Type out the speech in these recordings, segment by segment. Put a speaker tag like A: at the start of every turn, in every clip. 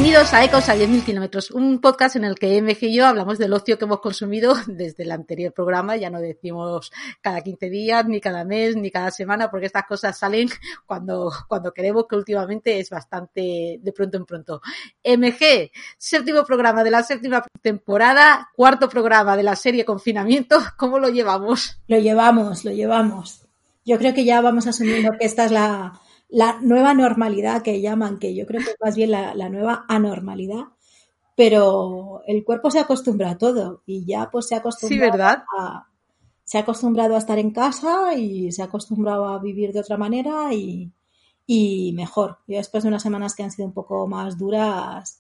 A: Bienvenidos a Ecos a 10.000 kilómetros, un podcast en el que MG y yo hablamos del ocio que hemos consumido desde el anterior programa. Ya no decimos cada 15 días, ni cada mes, ni cada semana, porque estas cosas salen cuando queremos, que últimamente es bastante de pronto en pronto. MG, séptimo programa de la séptima temporada, cuarto programa de la serie Confinamiento. ¿Cómo lo llevamos?
B: Lo llevamos. Yo creo que ya vamos asumiendo que esta es la nueva normalidad que llaman, que yo creo que es más bien la nueva anormalidad, pero el cuerpo se acostumbra a todo y ya pues se ha acostumbrado,
A: sí, ¿verdad?
B: Se ha acostumbrado a estar en casa y se ha acostumbrado a vivir de otra manera y mejor. Yo después de unas semanas que han sido un poco más duras,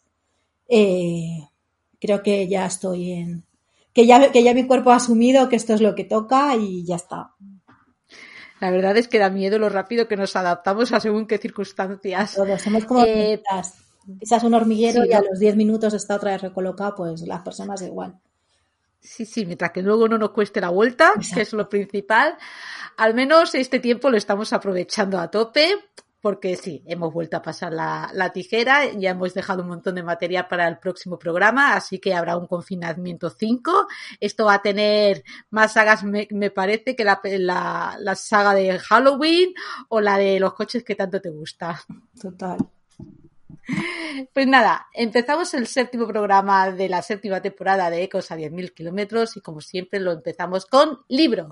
B: creo que ya estoy que ya mi cuerpo ha asumido que esto es lo que toca y ya está.
A: La verdad es que da miedo lo rápido que nos adaptamos a según qué circunstancias.
B: Todos somos como pisas un hormiguero y a los 10 minutos está otra vez recolocado, pues las personas igual.
A: Sí, mientras que luego no nos cueste la vuelta, exacto, que es lo principal. Al menos este tiempo lo estamos aprovechando a tope, porque sí, hemos vuelto a pasar la tijera, ya hemos dejado un montón de material para el próximo programa, así que habrá un Confinamiento 5. Esto va a tener más sagas, me parece, que la saga de Halloween o la de los coches que tanto te gusta.
B: Total.
A: Pues nada, empezamos el séptimo programa de la séptima temporada de Ecos a 10.000 kilómetros y como siempre lo empezamos con libros.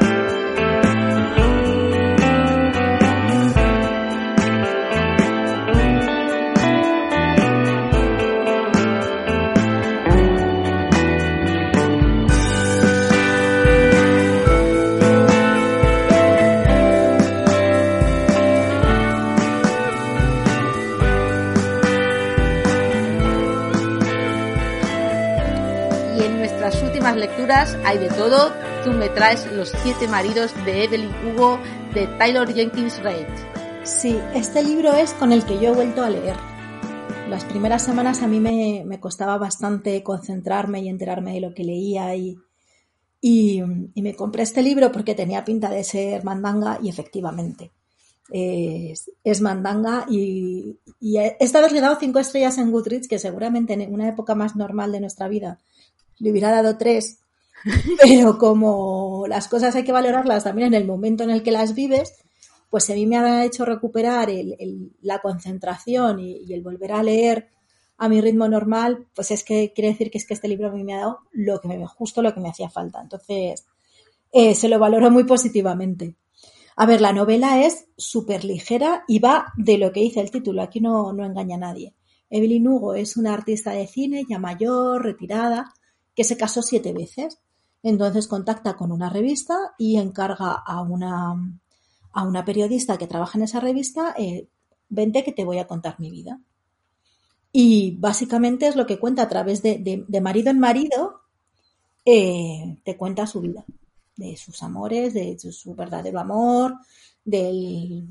A: Lecturas hay de todo. Tú me traes Los 7 maridos de Evelyn Hugo de Taylor Jenkins Reid.
B: Sí, este libro es con el que yo he vuelto a leer. Las primeras semanas a mí me costaba bastante concentrarme y enterarme de lo que leía y me compré este libro porque tenía pinta de ser mandanga y efectivamente es mandanga y esta vez le he dado 5 estrellas en Goodreads, que seguramente en una época más normal de nuestra vida le hubiera dado 3, pero como las cosas hay que valorarlas también en el momento en el que las vives, pues a mí me ha hecho recuperar la concentración y el volver a leer a mi ritmo normal, pues es que quiere decir que es que este libro a mí me ha dado justo lo que me hacía falta. Entonces, se lo valoro muy positivamente. A ver, la novela es súper ligera y va de lo que dice el título, aquí no engaña a nadie. Evelyn Hugo es una artista de cine ya mayor, retirada, que se casó 7 veces. Entonces contacta con una revista y encarga a una periodista que trabaja en esa revista, vente que te voy a contar mi vida. Y básicamente es lo que cuenta a través de marido en marido, te cuenta su vida, de sus amores, de su verdadero amor, de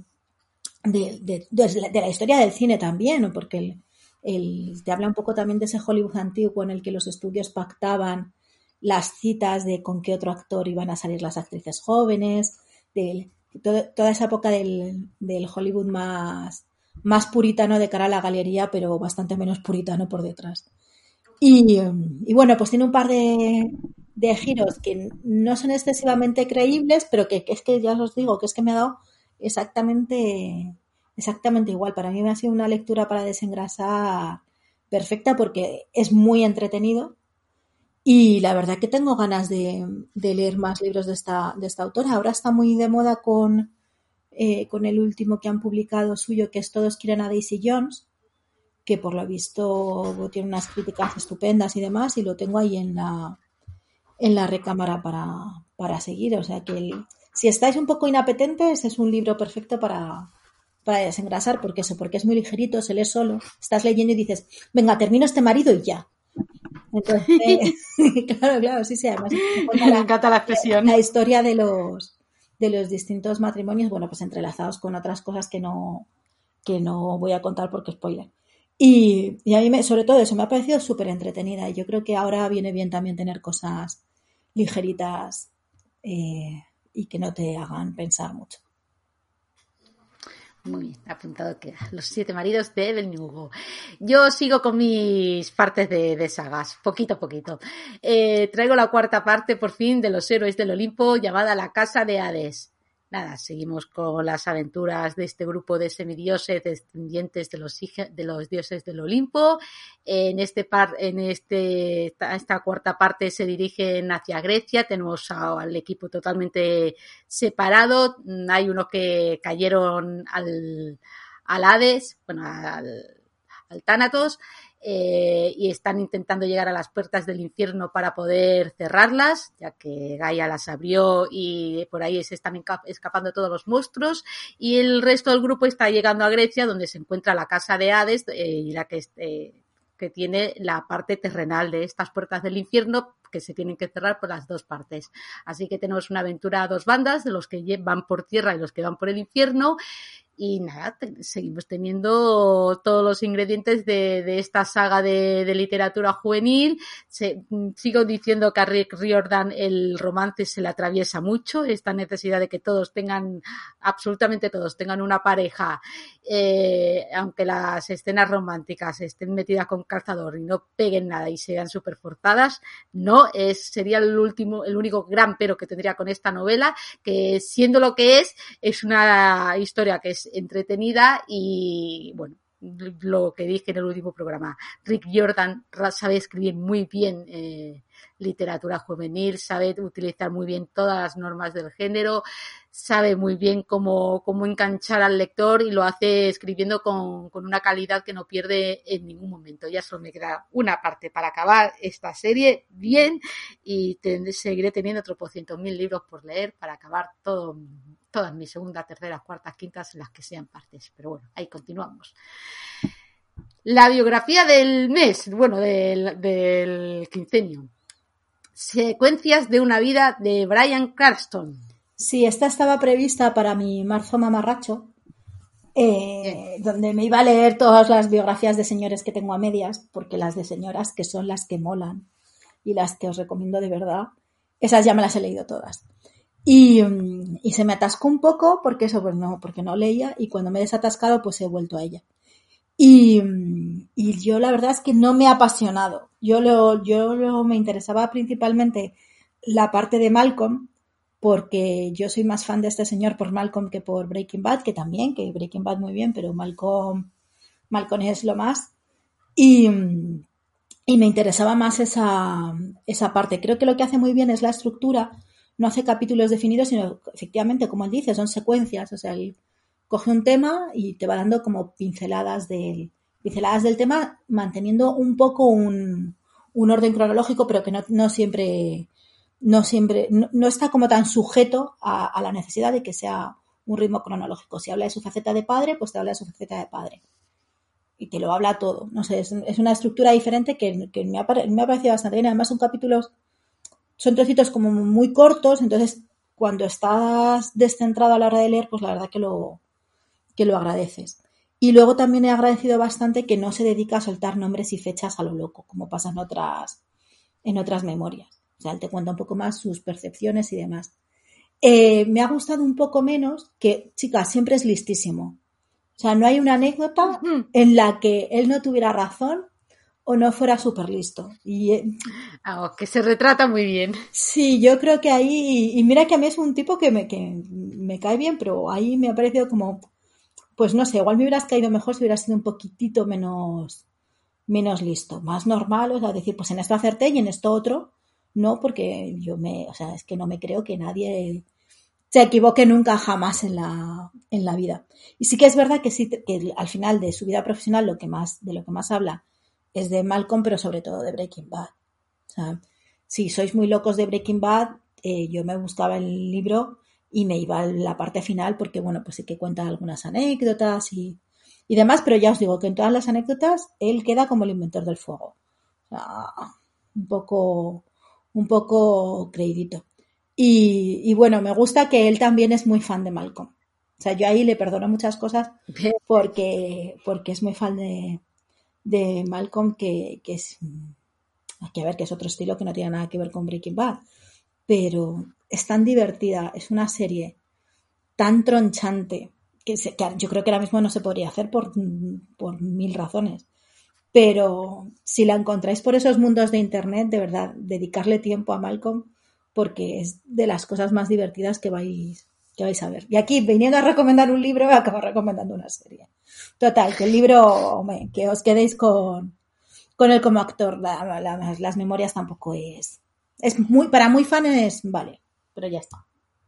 B: la historia del cine también, ¿no? Porque te habla un poco también de ese Hollywood antiguo en el que los estudios pactaban las citas de con qué otro actor iban a salir las actrices jóvenes, de toda esa época del Hollywood más puritano de cara a la galería, pero bastante menos puritano por detrás. Y bueno, pues tiene un par de giros que no son excesivamente creíbles, pero que es que ya os digo que es que me ha dado exactamente igual. Para mí me ha sido una lectura para desengrasar perfecta porque es muy entretenido y la verdad que tengo ganas de leer más libros de esta autora. Ahora está muy de moda con el último que han publicado suyo, que es Todos quieren a Daisy Jones, que por lo visto tiene unas críticas estupendas y demás, y lo tengo ahí en la recámara para seguir. O sea que si estáis un poco inapetentes, es un libro perfecto para desengrasar, porque es muy ligerito, se lee solo, estás leyendo y dices, venga, termino este marido y ya. Entonces, claro, sí, además
A: me encanta la expresión.
B: La historia de los distintos matrimonios, bueno, pues entrelazados con otras cosas que no voy a contar porque spoiler. Y a mí, sobre todo eso, me ha parecido súper entretenida y yo creo que ahora viene bien también tener cosas ligeritas y que no te hagan pensar mucho.
A: Muy bien, apuntado queda. Los 7 maridos de Evelyn Hugo. Yo sigo con mis partes de sagas, poquito a poquito. Traigo la 4ª parte, por fin, de los héroes del Olimpo, llamada La Casa de Hades. Nada, seguimos con las aventuras de este grupo de semidioses descendientes de los dioses del Olimpo. Esta 4ª parte se dirigen hacia Grecia. Tenemos al equipo totalmente separado. Hay unos que cayeron al Hades, bueno, al Tánatos, y están intentando llegar a las puertas del infierno para poder cerrarlas, ya que Gaia las abrió y por ahí se están escapando todos los monstruos, y el resto del grupo está llegando a Grecia, donde se encuentra la casa de Hades, y la que tiene la parte terrenal de estas puertas del infierno, que se tienen que cerrar por las 2 partes. Así que tenemos una aventura a 2 bandas, de los que van por tierra y los que van por el infierno. Y nada, seguimos teniendo todos los ingredientes de esta saga de literatura juvenil. Sigo diciendo que a Rick Riordan el romance se le atraviesa mucho, esta necesidad de que absolutamente todos tengan una pareja, aunque las escenas románticas estén metidas con calzador y no peguen nada y sean súper forzadas, sería el único gran pero que tendría con esta novela, que siendo lo que es una historia que es entretenida y, bueno, lo que dije en el último programa, Rick Riordan sabe escribir muy bien literatura juvenil, sabe utilizar muy bien todas las normas del género, sabe muy bien cómo enganchar al lector, y lo hace escribiendo con una calidad que no pierde en ningún momento. Ya solo me queda una parte para acabar esta serie bien, y seguiré teniendo otros 100.000 libros por leer para acabar todas mis 2ª, 3ª, 4ª, 5ª, las que sean partes. Pero bueno, ahí continuamos. La biografía del mes, bueno, del quincenio. Secuencias de una vida, de Bryan Cranston.
B: Sí, esta estaba prevista para mi marzo mamarracho, donde me iba a leer todas las biografías de señores que tengo a medias, porque las de señoras, que son las que molan y las que os recomiendo de verdad, esas ya me las he leído todas. Y se me atascó un poco porque no leía, y cuando me he desatascado pues he vuelto a ella. Y yo la verdad es que no me ha apasionado. Yo me interesaba principalmente la parte de Malcolm, porque yo soy más fan de este señor por Malcolm que por Breaking Bad, que Breaking Bad muy bien, pero Malcolm es lo más. Y me interesaba más esa parte. Creo que lo que hace muy bien es la estructura. No hace capítulos definidos, sino efectivamente, como él dice, son secuencias. O sea, él coge un tema y te va dando como pinceladas del tema, manteniendo un poco un orden cronológico, pero que no siempre está como tan sujeto a la necesidad de que sea un ritmo cronológico. Si habla de su faceta de padre, pues te habla de su faceta de padre. Y te lo habla todo. No sé, es una estructura diferente que me ha parecido bastante bien. Además, son trocitos como muy cortos, entonces cuando estás descentrado a la hora de leer, pues la verdad que lo agradeces. Y luego también he agradecido bastante que no se dedica a soltar nombres y fechas a lo loco, como pasa en otras memorias. O sea, él te cuenta un poco más sus percepciones y demás. Me ha gustado un poco menos que, chicas, siempre es listísimo. O sea, no hay una anécdota en la que él no tuviera razón o no fuera súper listo.
A: Que se retrata muy bien.
B: Sí, yo creo que ahí, y mira que a mí es un tipo que me cae bien, pero ahí me ha parecido como, pues no sé, igual me hubieras caído mejor si hubieras sido un poquitito menos listo, más normal, o sea, decir, pues en esto acerté y en esto otro, no, porque es que no me creo que nadie se equivoque nunca jamás en la vida. Y sí que es verdad que sí, que al final de su vida profesional de lo que más habla es de Malcolm, pero sobre todo de Breaking Bad. O sea, si sois muy locos de Breaking Bad, yo me buscaba el libro y me iba a la parte final porque, bueno, pues sí que cuenta algunas anécdotas y demás, pero ya os digo que en todas las anécdotas él queda como el inventor del fuego. O sea, un poco creidito. Y bueno, me gusta que él también es muy fan de Malcolm. O sea, yo ahí le perdono muchas cosas porque es muy fan de Malcolm, que es, hay que ver, que es otro estilo que no tiene nada que ver con Breaking Bad, pero es tan divertida, es una serie tan tronchante, yo creo que ahora mismo no se podría hacer por mil razones. Pero si la encontráis por esos mundos de internet, de verdad, dedicarle tiempo a Malcolm, porque es de las cosas más divertidas que vais a ver. Y aquí, viniendo a recomendar un libro, acabo recomendando una serie. Total, que el libro, hombre, que os quedéis con él como actor. Las memorias tampoco es muy, para muy fans, vale, pero ya está.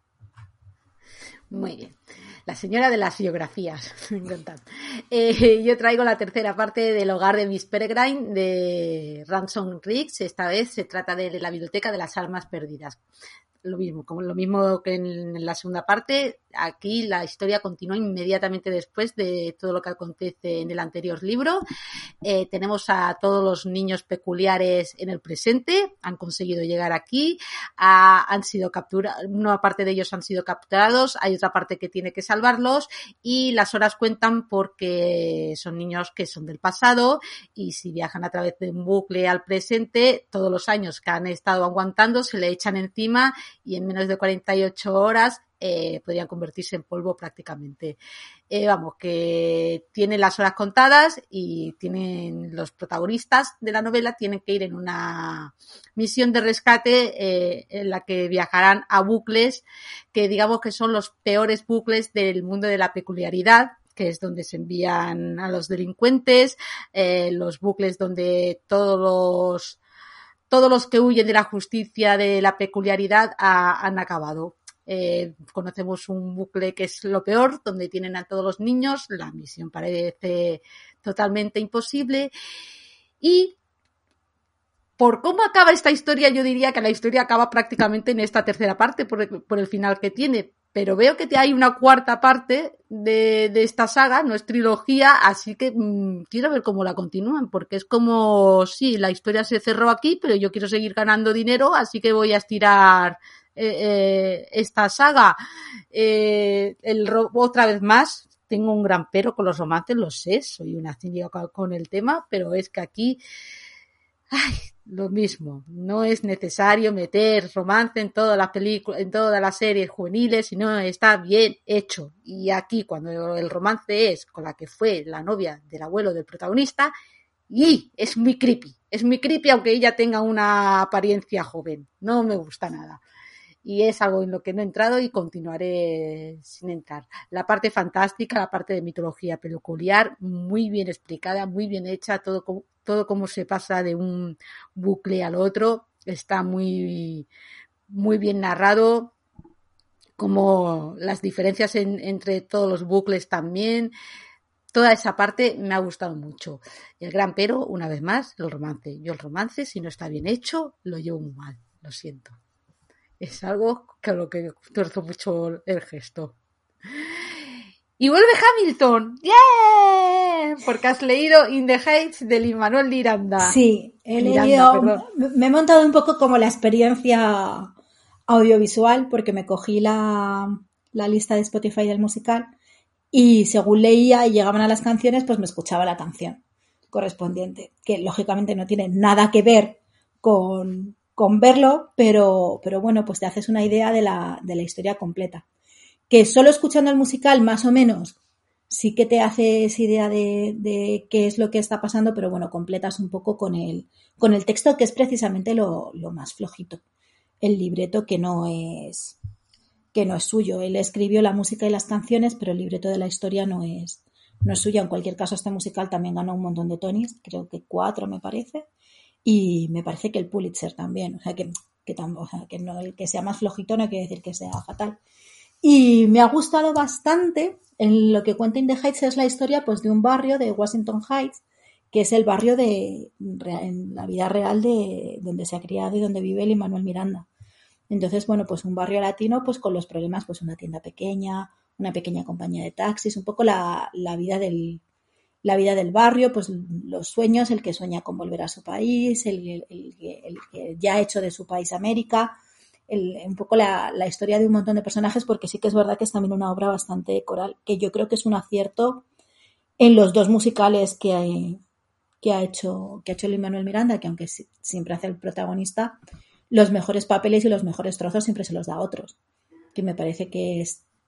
A: Muy bien. La señora de las biografías. Me encanta. Yo traigo la tercera parte del Hogar de Miss Peregrine de Ransom Riggs. Esta vez se trata de la Biblioteca de las Almas Perdidas. Lo mismo que en la segunda parte, aquí la historia continúa inmediatamente después de todo lo que acontece en el anterior libro. Tenemos a todos los niños peculiares en el presente, han conseguido llegar aquí, han sido capturados, una parte de ellos han sido capturados, hay otra parte que tiene que salvarlos y las horas cuentan porque son niños que son del pasado y si viajan a través de un bucle al presente, todos los años que han estado aguantando se le echan encima y en menos de 48 horas podrían convertirse en polvo prácticamente. Vamos, que tienen las horas contadas y tienen los protagonistas de la novela tienen que ir en una misión de rescate en la que viajarán a bucles que digamos que son los peores bucles del mundo de la peculiaridad, que es donde se envían a los delincuentes, los bucles donde todos los que huyen de la justicia, de la peculiaridad, han acabado. Conocemos un bucle que es lo peor, donde tienen a todos los niños, la misión parece totalmente imposible y por cómo acaba esta historia yo diría que la historia acaba prácticamente en esta tercera parte por el final que tiene, pero veo que hay una cuarta parte de esta saga, no es trilogía, así que quiero ver cómo la continúan, porque es como, sí, la historia se cerró aquí, pero yo quiero seguir ganando dinero, así que voy a estirar esta saga. Otra vez más, tengo un gran pero con los romances, lo sé, soy una cínica con el tema, pero es que aquí lo mismo, no es necesario meter romance en todas las películas, en todas las series juveniles, sino está bien hecho. Y aquí, cuando el romance es con la que fue la novia del abuelo del protagonista, y es muy creepy, aunque ella tenga una apariencia joven, no me gusta nada. Y es algo en lo que no he entrado y continuaré sin entrar. La parte fantástica, la parte de mitología peculiar, muy bien explicada, muy bien hecha, todo cómo se pasa de un bucle al otro, está muy, muy bien narrado, como las diferencias entre todos los bucles también. Toda esa parte me ha gustado mucho. El gran pero, una vez más, el romance. Yo el romance, si no está bien hecho, lo llevo muy mal, lo siento. Es algo que a lo que tuerzo mucho el gesto. Y vuelve Hamilton. ¡Yeah! Porque has leído In the Heights de Lin-Manuel Miranda.
B: Sí, he leído. Me he montado un poco como la experiencia audiovisual porque me cogí la lista de Spotify del musical y según leía y llegaban a las canciones, pues me escuchaba la canción correspondiente, que lógicamente no tiene nada que ver con verlo, pero bueno, pues te haces una idea de la historia completa. Que solo escuchando el musical, más o menos, sí que te haces idea de qué es lo que está pasando, pero bueno, completas un poco con el texto, que es precisamente lo más flojito. El libreto que no es suyo. Él escribió la música y las canciones, pero el libreto de la historia no es suyo. En cualquier caso, este musical también ganó un montón de Tonys, creo que 4 me parece. Y me parece que el Pulitzer también, o sea que no, el que sea más flojito no quiere decir que sea fatal. Y me ha gustado bastante. En lo que cuenta In the Heights es la historia pues de un barrio de Washington Heights, que es el barrio en la vida real de donde se ha criado y donde vive Lin-Manuel Miranda. Entonces, bueno, pues un barrio latino pues con los problemas, pues una tienda pequeña, una pequeña compañía de taxis, un poco la vida del barrio, pues los sueños, el que sueña con volver a su país, el que ya ha hecho de su país América, un poco la historia de un montón de personajes, porque sí que es verdad que es también una obra bastante coral, que yo creo que es un acierto en los 2 musicales que ha hecho Lin-Manuel Miranda, que aunque siempre hace el protagonista, los mejores papeles y los mejores trozos siempre se los da a otros, que me parece que es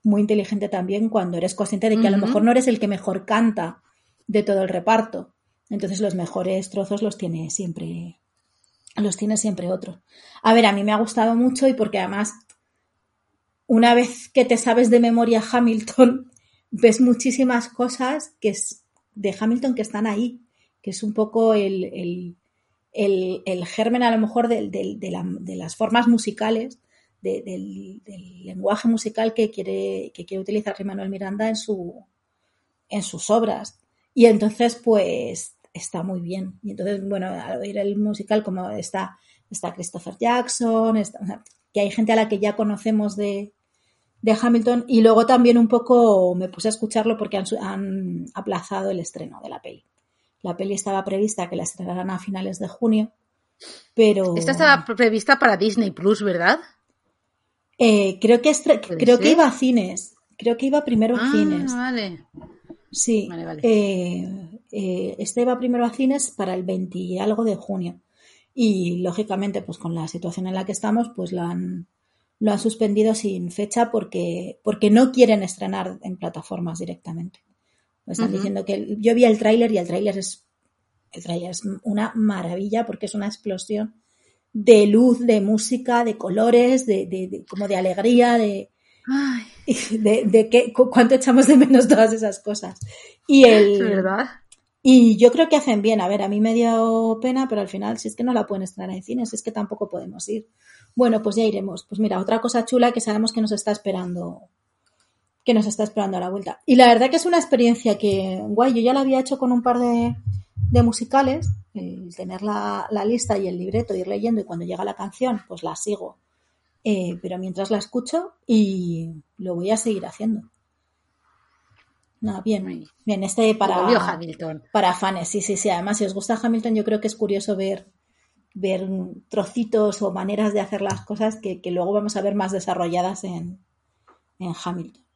B: muy inteligente también cuando eres consciente de que a lo mejor no eres el que mejor canta de todo el reparto. Entonces los mejores trozos los tiene siempre otro. A ver, a mí me ha gustado mucho y porque además una vez que te sabes de memoria Hamilton, ves muchísimas cosas de Hamilton que están ahí, que es un poco el germen a lo mejor de las formas musicales, del lenguaje musical que quiere utilizar Lin-Manuel Miranda en sus obras. Y entonces, pues, está muy bien. Y entonces, bueno, al oír el musical, como está Christopher Jackson, que hay gente a la que ya conocemos de Hamilton, y luego también un poco me puse a escucharlo porque han aplazado el estreno de la peli. La peli estaba prevista que la estrenaran a finales de junio, pero...
A: Esta estaba prevista para Disney Plus, ¿verdad?
B: Creo que iba a cines. Creo que iba primero a cines.
A: Vale.
B: Sí.
A: Vale.
B: Esta iba primero a cines para el 20 y algo de junio. Y lógicamente, pues con la situación en la que estamos, pues lo han suspendido sin fecha porque no quieren estrenar en plataformas directamente. Me están diciendo que yo vi el tráiler y el tráiler es una maravilla porque es una explosión de luz, de música, de colores, como de alegría, de cuánto echamos de menos todas esas cosas.
A: Es verdad.
B: Y yo creo que hacen bien. A ver, a mí me dio pena, pero al final, si es que no la pueden estrenar en cines, es que tampoco podemos ir. Bueno, pues ya iremos. Pues mira, otra cosa chula que sabemos que nos está esperando a la vuelta. Y la verdad que es una experiencia que, guay, yo ya la había hecho con un par de musicales, el tener la lista y el libreto, ir leyendo y cuando llega la canción, pues la sigo. Pero mientras la escucho y lo voy a seguir haciendo. No, bien, para fans, sí. Además, si os gusta Hamilton, yo creo que es curioso ver trocitos o maneras de hacer las cosas que luego vamos a ver más desarrolladas en Hamilton.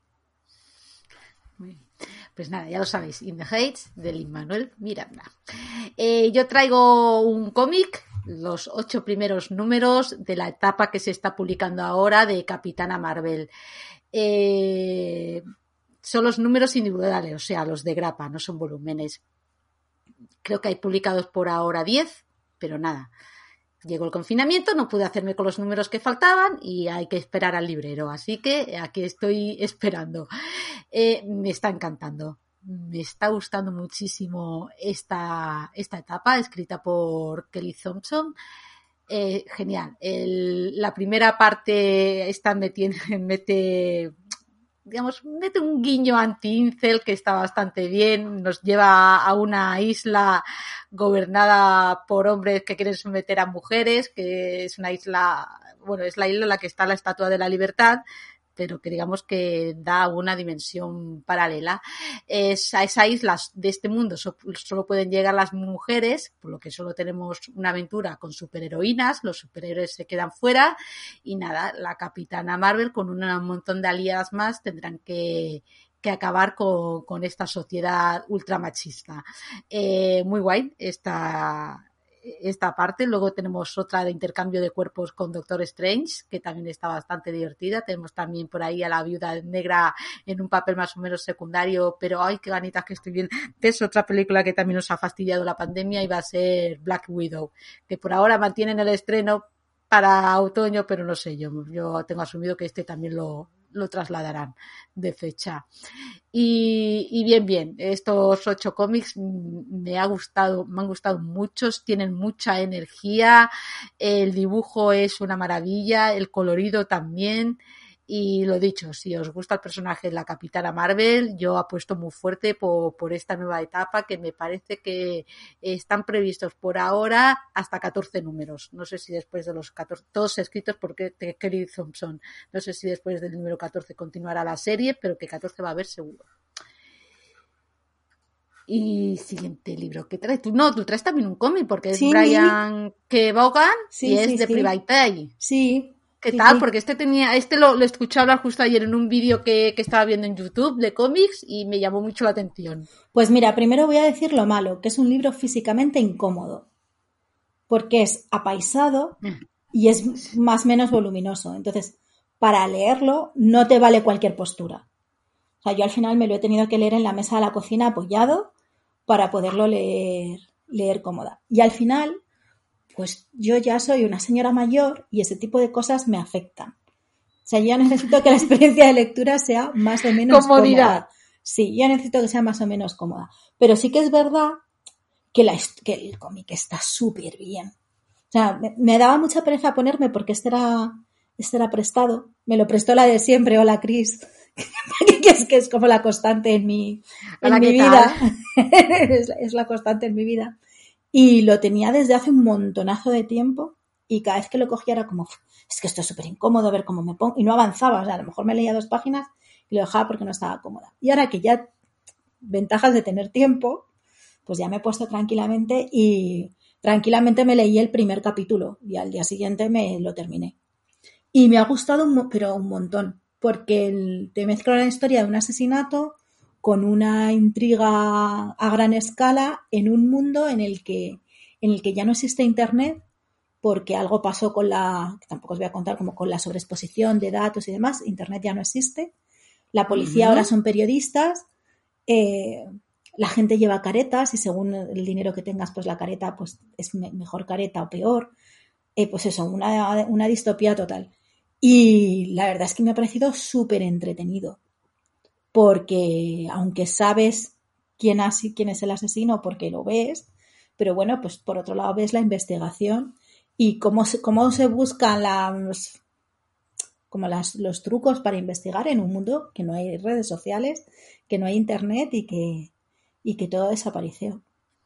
A: Pues nada, ya lo sabéis, In the Heights de Lin-Manuel Miranda. Yo traigo un cómic, los 8 primeros números de la etapa que se está publicando ahora de Capitana Marvel. Son los números individuales, o sea, los de grapa, no son volúmenes. Creo que hay publicados por ahora 10, pero nada. Llegó el confinamiento, no pude hacerme con los números que faltaban y hay que esperar al librero. Así que aquí estoy esperando. Me está encantando. Me está gustando muchísimo esta etapa, escrita por Kelly Thompson. Genial. La primera parte mete un guiño anti-incel que está bastante bien, nos lleva a una isla gobernada por hombres que quieren someter a mujeres, que es una isla, es la isla en la que está la Estatua de la Libertad, pero que digamos que da una dimensión paralela. A esa isla de este mundo solo pueden llegar las mujeres, por lo que solo tenemos una aventura con superheroínas, los superhéroes se quedan fuera y nada, la Capitana Marvel con un montón de aliadas más tendrán que acabar con esta sociedad ultramachista. Muy guay esta parte. Luego tenemos otra de intercambio de cuerpos con Doctor Strange, que también está bastante divertida. Tenemos también por ahí a la Viuda Negra en un papel más o menos secundario, pero ¡ay, qué ganitas que estoy viendo! Es otra película que también nos ha fastidiado la pandemia y va a ser Black Widow, que por ahora mantienen el estreno para otoño, pero no sé, yo tengo asumido que este también lo trasladarán de fecha. Y bien, estos 8 cómics me han gustado muchos, tienen mucha energía, el dibujo es una maravilla, el colorido también. Y lo dicho, si os gusta el personaje de la Capitana Marvel, yo apuesto muy fuerte por esta nueva etapa que me parece que están previstos por ahora hasta 14 números. No sé si después de los 14, todos escritos por Kelly Thompson, no sé si después del número 14 continuará la serie, pero que 14 va a haber seguro. Y siguiente libro que traes. Tú traes también un cómic porque es Brian K. Vaughan y es de Private Eye.
B: Sí.
A: ¿Qué tal? Porque lo escuché hablar justo ayer en un vídeo que estaba viendo en YouTube de cómics y me llamó mucho la atención.
B: Pues mira, primero voy a decir lo malo, que es un libro físicamente incómodo, porque es apaisado y es más o menos voluminoso. Entonces, para leerlo no te vale cualquier postura. O sea, yo al final me lo he tenido que leer en la mesa de la cocina apoyado para poderlo leer cómoda. Y al final, pues yo ya soy una señora mayor y ese tipo de cosas me afectan. O sea, yo necesito que la experiencia de lectura sea más o menos cómoda. Sí, yo necesito que sea más o menos cómoda. Pero sí que es verdad que el cómic está súper bien. O sea, me daba mucha pereza ponerme porque este era prestado. Me lo prestó la de siempre, hola Cris, que es como la constante en mi vida. Es la constante en mi vida. Y lo tenía desde hace un montonazo de tiempo y cada vez que lo cogía era como, es que esto es súper incómodo, a ver cómo me pongo. Y no avanzaba, o sea, a lo mejor me leía 2 páginas y lo dejaba porque no estaba cómoda. Y ahora que ya ventajas de tener tiempo, pues ya me he puesto tranquilamente y tranquilamente me leí el primer capítulo y al día siguiente me lo terminé. Y me ha gustado pero un montón, porque te mezcla la historia de un asesinato con una intriga a gran escala en un mundo en el que ya no existe internet porque algo pasó con que tampoco os voy a contar, como con la sobreexposición de datos y demás. Internet ya no existe. La policía ahora son periodistas. La gente lleva caretas y según el dinero que tengas, pues la careta pues es mejor careta o peor. Pues eso, una distopía total. Y la verdad es que me ha parecido súper entretenido. Porque aunque sabes quién es el asesino porque lo ves, pero bueno, pues por otro lado ves la investigación y cómo se buscan los trucos para investigar en un mundo que no hay redes sociales, que no hay internet y que todo desapareció.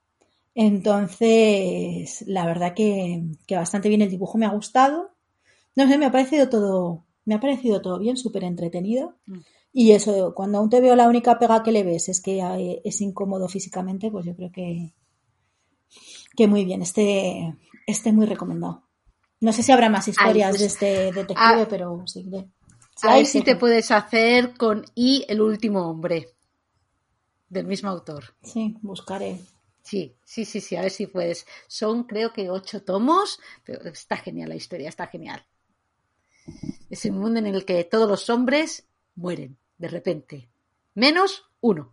B: Entonces, la verdad que bastante bien, el dibujo me ha gustado. No sé, me ha parecido todo bien, súper entretenido. Y eso, cuando aún te veo la única pega que le ves es que es incómodo físicamente, pues yo creo que muy bien, muy recomendado. No sé si habrá más historias de este detective, pero seguiré.
A: A ver si te puedes hacer con Y, el último hombre, del mismo autor.
B: Sí, buscaré.
A: Sí, a ver si puedes. Son, creo que 8 tomos, pero está genial la historia, está genial. Es un mundo en el que todos los hombres mueren, de repente. Menos uno.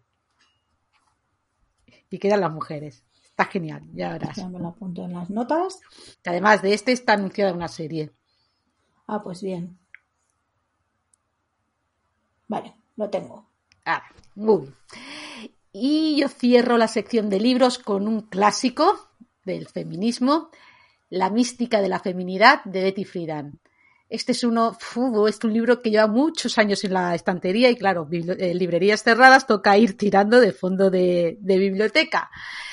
A: Y quedan las mujeres. Está genial, ya verás.
B: Ya me lo apunto en las notas.
A: Además de este está anunciada una serie.
B: Ah, pues bien. Vale, lo tengo.
A: Muy bien. Y yo cierro la sección de libros con un clásico del feminismo, La mística de la feminidad, de Betty Friedan. Este es un libro que lleva muchos años en la estantería y claro, librerías cerradas toca ir tirando de fondo de biblioteca.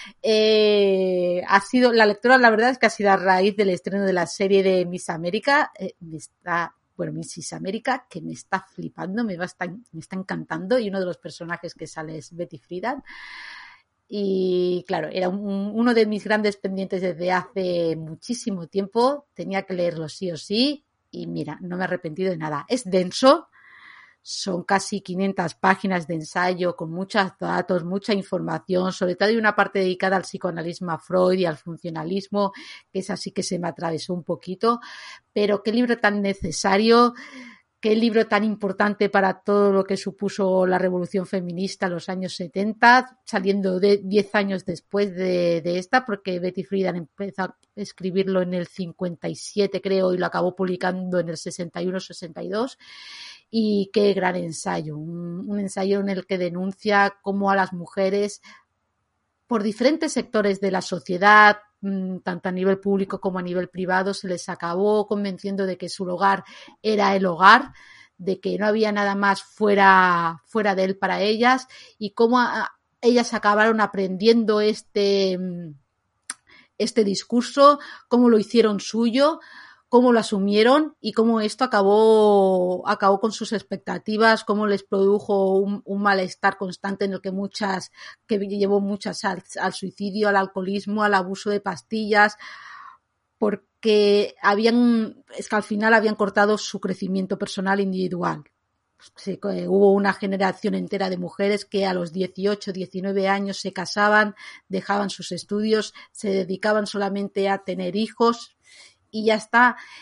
A: Ha sido la lectura, la verdad es que ha sido a raíz del estreno de la serie de Miss América, Mrs. América, que me está flipando, me está encantando, y uno de los personajes que sale es Betty Friedan. Y claro, era uno de mis grandes pendientes desde hace muchísimo tiempo, tenía que leerlo sí o sí, y mira, no me he arrepentido de nada. Es denso, son casi 500 páginas de ensayo con muchos datos, mucha información, sobre todo hay una parte dedicada al psicoanálisis a Freud y al funcionalismo, que es así que se me atravesó un poquito, pero qué libro tan necesario, qué libro tan importante para todo lo que supuso la revolución feminista en los años 70, saliendo 10 años después de esta, porque Betty Friedan empezó a escribirlo en el 57, creo, y lo acabó publicando en el 61-62. Y qué gran ensayo, un ensayo en el que denuncia cómo a las mujeres por diferentes sectores de la sociedad, tanto a nivel público como a nivel privado, se les acabó convenciendo de que su hogar era el hogar, de que no había nada más fuera de él para ellas, y cómo ellas acabaron aprendiendo este discurso, cómo lo hicieron suyo, cómo lo asumieron y cómo esto acabó con sus expectativas, cómo les produjo un malestar constante en el que llevó muchas al suicidio, al alcoholismo, al abuso de pastillas, porque es que al final habían cortado su crecimiento personal individual. Hubo una generación entera de mujeres que a los 18, 19 años se casaban, dejaban sus estudios, se dedicaban solamente a tener hijos y ya está.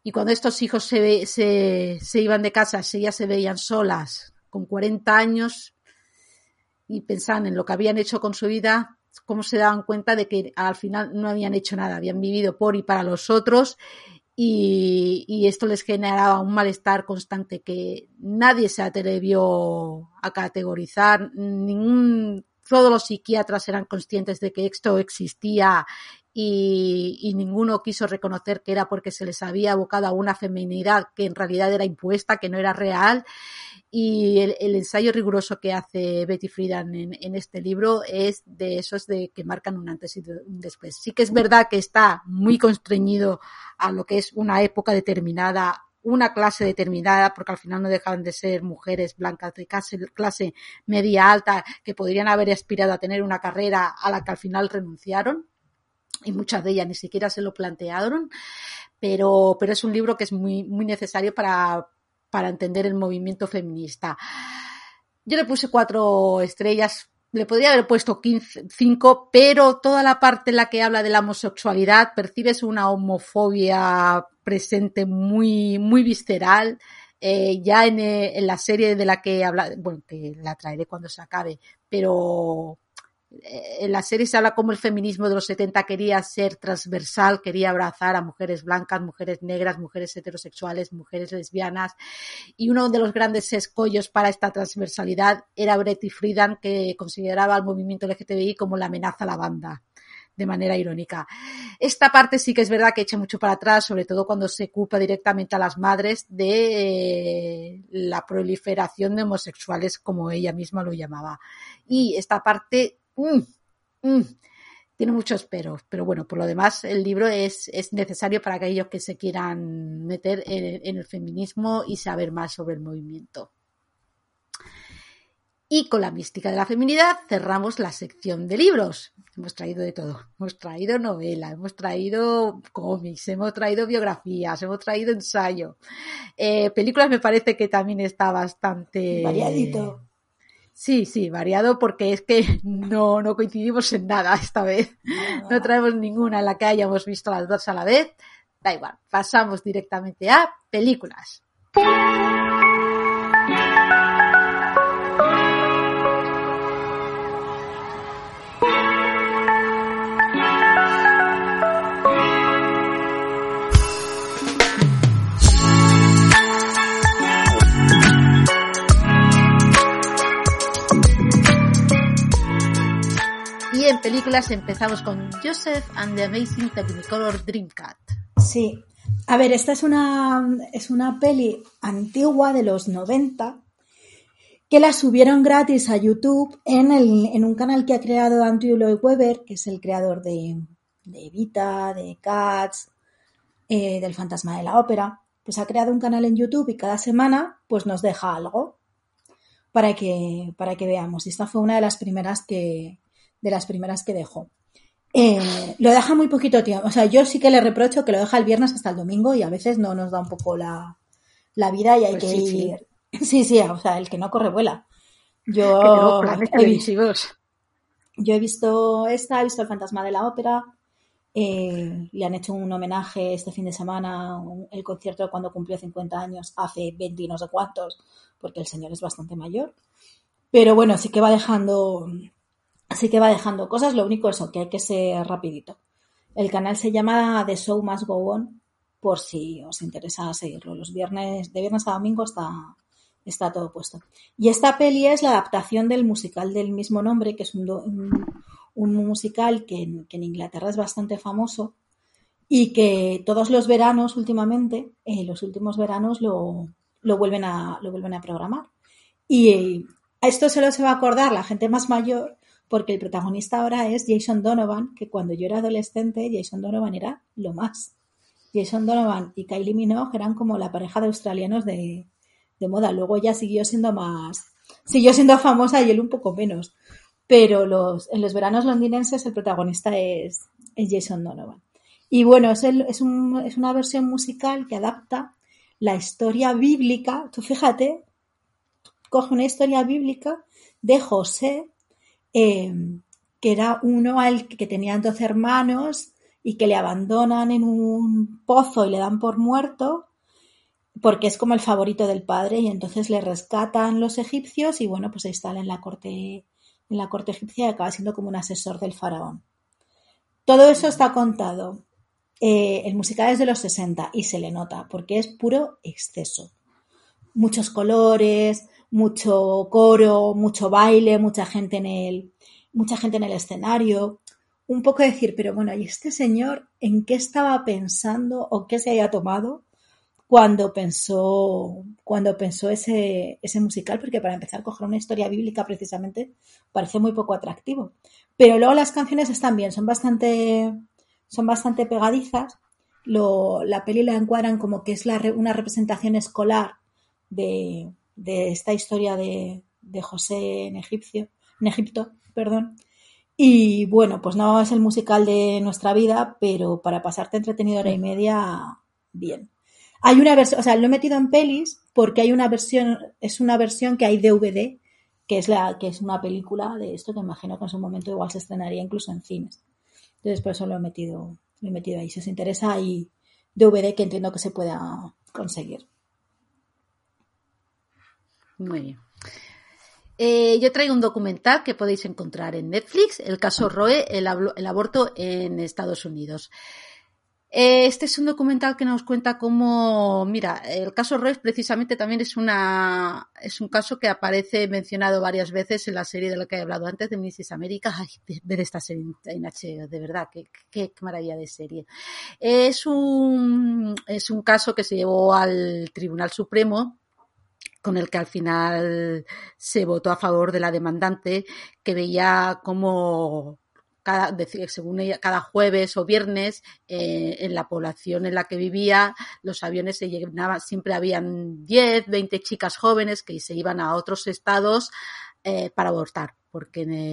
A: Y cuando estos hijos se iban de casa, ellas se veían solas, con 40 años, y pensaban en lo que habían hecho con su vida, cómo se daban cuenta de que al final no habían hecho nada, habían vivido por y para los otros, y esto les generaba un malestar constante que nadie se atrevió a categorizar, todos los psiquiatras eran conscientes de que esto existía y ninguno quiso reconocer que era porque se les había abocado a una feminidad que en realidad era impuesta, que no era real. Y el ensayo riguroso que hace Betty Friedan en este libro es de esos de que marcan un antes y un después. Sí que es verdad que está muy constreñido a lo que es una época determinada, una clase determinada, porque al final no dejaban de ser mujeres blancas de clase media alta que podrían haber aspirado a tener una carrera a la que al final renunciaron, y muchas de ellas ni siquiera se lo plantearon, pero es un libro que es muy, muy necesario para entender el movimiento feminista. Yo le puse 4 estrellas, le podría haber puesto 5, pero toda la parte en la que habla de la homosexualidad, percibes una homofobia presente muy, muy visceral. Ya en la serie de la que habla, bueno, que la traeré cuando se acabe, pero en la serie se habla como el feminismo de los 70 quería ser transversal, quería abrazar a mujeres blancas, mujeres negras, mujeres heterosexuales, mujeres lesbianas, y uno de los grandes escollos para esta transversalidad era Betty Friedan, que consideraba al movimiento LGTBI como la amenaza a la banda, de manera irónica. Esta parte sí que es verdad que echa mucho para atrás, sobre todo cuando se culpa directamente a las madres de la proliferación de homosexuales, como ella misma lo llamaba. Y esta parte tiene muchos peros, pero bueno, por lo demás el libro es necesario para aquellos que se quieran meter en el feminismo y saber más sobre el movimiento. Y con la mística de la feminidad cerramos la sección de libros. Hemos traído de todo. Hemos traído novela, hemos traído cómics, hemos traído biografías, hemos traído ensayo. Películas me parece que también está bastante...
B: variadito.
A: Sí, variado, porque es que no coincidimos en nada esta vez. No traemos ninguna en la que hayamos visto las dos a la vez. Da igual, pasamos directamente a películas. Y en películas empezamos con Joseph and the Amazing Technicolor Dreamcat.
B: Sí. A ver, esta es una peli antigua de los 90 que la subieron gratis a YouTube en un canal que ha creado Andrew Lloyd Webber, que es el creador de Evita, de Cats, del Fantasma de la Ópera. Pues ha creado un canal en YouTube y cada semana pues nos deja algo para que veamos. Y esta fue una de las primeras que dejó. Lo deja muy poquito tiempo. O sea, yo sí que le reprocho que lo deja el viernes hasta el domingo y a veces no nos da un poco la vida y hay pues que ir. Sí, o sea, el que no corre vuela. Yo he visto he visto el Fantasma de la Ópera. Le han hecho un homenaje este fin de semana, el concierto cuando cumplió 50 años, hace 20 y no sé cuántos, porque el señor es bastante mayor. Pero bueno, sí que va dejando cosas, lo único eso, que hay que ser rapidito. El canal se llama The Show Must Go On, por si os interesa seguirlo. Los viernes, de viernes a domingo está todo puesto. Y esta peli es la adaptación del musical del mismo nombre, que es un musical que en Inglaterra es bastante famoso y que todos los veranos últimamente, los últimos veranos lo vuelven a programar. Y a esto se va a acordar la gente más mayor, porque el protagonista ahora es Jason Donovan, que cuando yo era adolescente, Jason Donovan era lo más. Jason Donovan y Kylie Minogue eran como la pareja de australianos de moda. Luego ella siguió siendo famosa y él un poco menos. Pero en los veranos londinenses el protagonista es Jason Donovan. Y bueno, es una versión musical que adapta la historia bíblica. Tú fíjate, coge una historia bíblica de José, que era uno que tenía 12 hermanos y que le abandonan en un pozo y le dan por muerto porque es como el favorito del padre y entonces le rescatan los egipcios y bueno, pues se instala en la corte egipcia y acaba siendo como un asesor del faraón. Todo eso está contado. El musical es de los 60 y se le nota porque es puro exceso. Muchos colores, mucho coro, mucho baile, mucha gente en el escenario. Un poco decir, pero bueno, ¿y este señor en qué estaba pensando o qué se haya tomado cuando pensó ese musical? Porque para empezar, coger una historia bíblica precisamente parece muy poco atractivo. Pero luego las canciones están bien, son bastante pegadizas. La peli la encuadran como que es una representación escolar de esta historia de José en Egipto, perdón. Y bueno, pues no es el musical de nuestra vida, pero para pasarte entretenido hora y media, bien. Hay una versión, o sea, lo he metido en pelis porque hay una versión, es una versión que hay DVD, que es una película de esto que imagino que en su momento igual se estrenaría incluso en cines. Entonces por eso lo he metido ahí. Si os interesa, hay DVD que entiendo que se pueda conseguir.
A: Muy bien. Yo traigo un documental que podéis encontrar en Netflix, el caso Roe, el aborto en Estados Unidos. Este es un documental que nos cuenta cómo, mira, el caso Roe precisamente también es un caso que aparece mencionado varias veces en la serie de la que he hablado antes, de Mrs. America. Ay, ver esta serie en HBO, de verdad, qué maravilla de serie. Es un caso que se llevó al Tribunal Supremo, con el que al final se votó a favor de la demandante, que veía como según ella, cada jueves o viernes en la población en la que vivía los aviones se llenaban, siempre habían 10, 20 chicas jóvenes que se iban a otros estados para abortar, porque en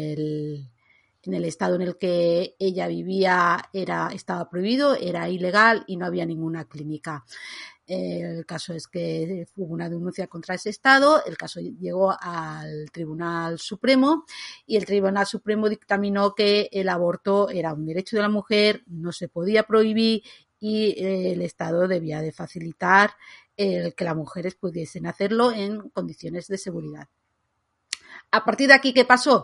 A: el estado en el que ella vivía estaba prohibido, era ilegal y no había ninguna clínica. El caso es que hubo una denuncia contra ese estado, el caso llegó al Tribunal Supremo y el Tribunal Supremo dictaminó que el aborto era un derecho de la mujer, no se podía prohibir y el Estado debía de facilitar que las mujeres pudiesen hacerlo en condiciones de seguridad. A partir de aquí, ¿qué pasó?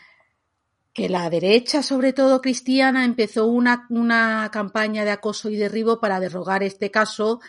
A: Que la derecha, sobre todo cristiana, empezó una campaña de acoso y derribo para derrogar este caso.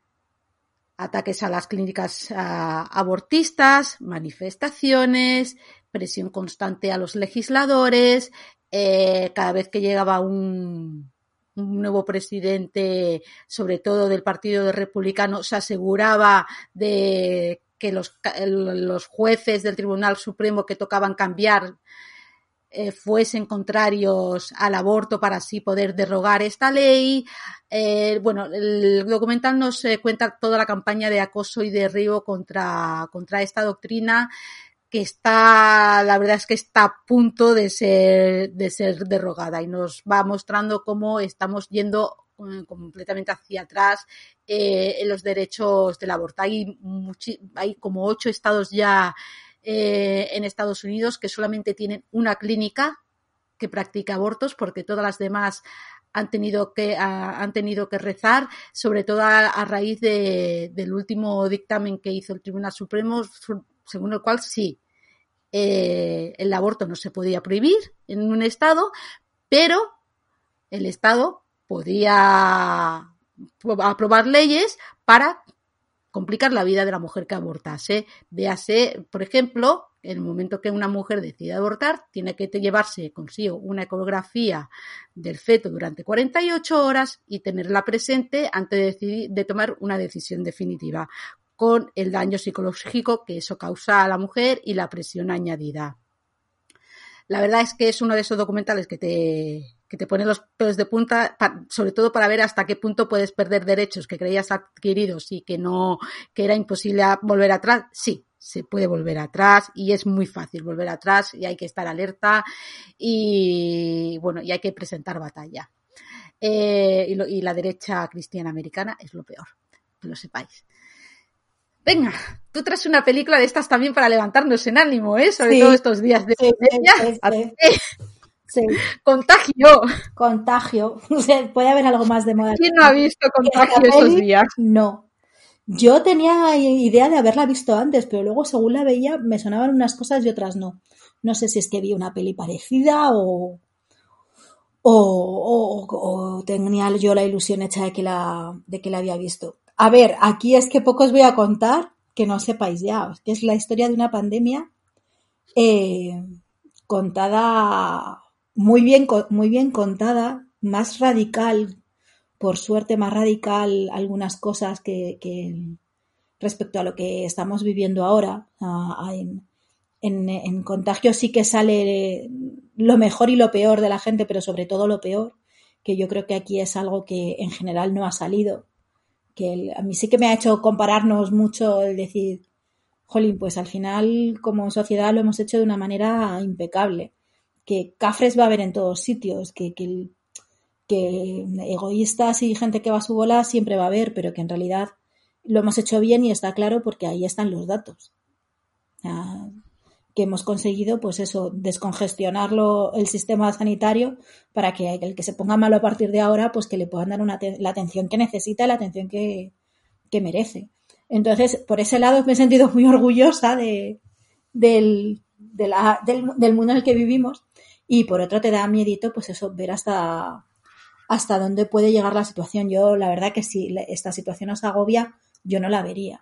A: Ataques a las clínicas abortistas, manifestaciones, presión constante a los legisladores. Cada vez que llegaba un nuevo presidente, sobre todo del Partido Republicano, se aseguraba de que los jueces del Tribunal Supremo que tocaban cambiar fuesen contrarios al aborto para así poder derrogar esta ley. Bueno, el documental nos cuenta toda la campaña de acoso y derribo contra esta doctrina que la verdad es que está a punto de ser derogada y nos va mostrando cómo estamos yendo completamente hacia atrás en los derechos del aborto. Hay como 8 estados ya en Estados Unidos que solamente tienen una clínica que practica abortos, porque todas las demás han tenido que rezar, sobre todo a raíz del último dictamen que hizo el Tribunal Supremo, según el cual sí, el aborto no se podía prohibir en un estado, pero el estado podía aprobar leyes para complicar la vida de la mujer que abortase. Véase, por ejemplo, en el momento que una mujer decide abortar, tiene que llevarse consigo una ecografía del feto durante 48 horas y tenerla presente antes de tomar una decisión definitiva, con el daño psicológico que eso causa a la mujer y la presión añadida. La verdad es que es uno de esos documentales que te pone los pelos de punta, sobre todo para ver hasta qué punto puedes perder derechos que creías adquiridos y que era imposible volver atrás. Sí, se puede volver atrás y es muy fácil volver atrás y hay que estar alerta y bueno, y hay que presentar batalla. Y la derecha cristiana americana es lo peor, que lo sepáis. Venga, tú traes una película de estas también para levantarnos en ánimo, sobre todo estos días de pandemia.
B: Sí.
A: Contagio.
B: Contagio. Puede haber algo más de moda.
A: ¿Quién no ha visto Contagio estos días?
B: No. Yo tenía idea de haberla visto antes, pero luego según la veía me sonaban unas cosas y otras no. No sé si es que vi una peli parecida o tenía yo la ilusión hecha de que la había visto. A ver, aquí es que poco os voy a contar que no sepáis ya, que es la historia de una pandemia contada muy bien contada, más radical, por suerte más radical algunas cosas que respecto a lo que estamos viviendo ahora. En Contagio sí que sale lo mejor y lo peor de la gente, pero sobre todo lo peor, que yo creo que aquí es algo que en general no ha salido. Que a mí sí que me ha hecho compararnos mucho el decir, jolín, pues al final como sociedad lo hemos hecho de una manera impecable. Que cafres va a haber en todos sitios, que egoístas y gente que va a su bola siempre va a haber, pero que en realidad lo hemos hecho bien y está claro porque ahí están los datos. Que hemos conseguido, pues eso, descongestionarlo el sistema sanitario para que el que se ponga malo a partir de ahora, pues que le puedan dar la atención que necesita, la atención que merece. Entonces, por ese lado me he sentido muy orgullosa del mundo en el que vivimos, y por otro te da miedito, pues eso, ver hasta dónde puede llegar la situación. Yo, la verdad que si esta situación os agobia, yo no la vería.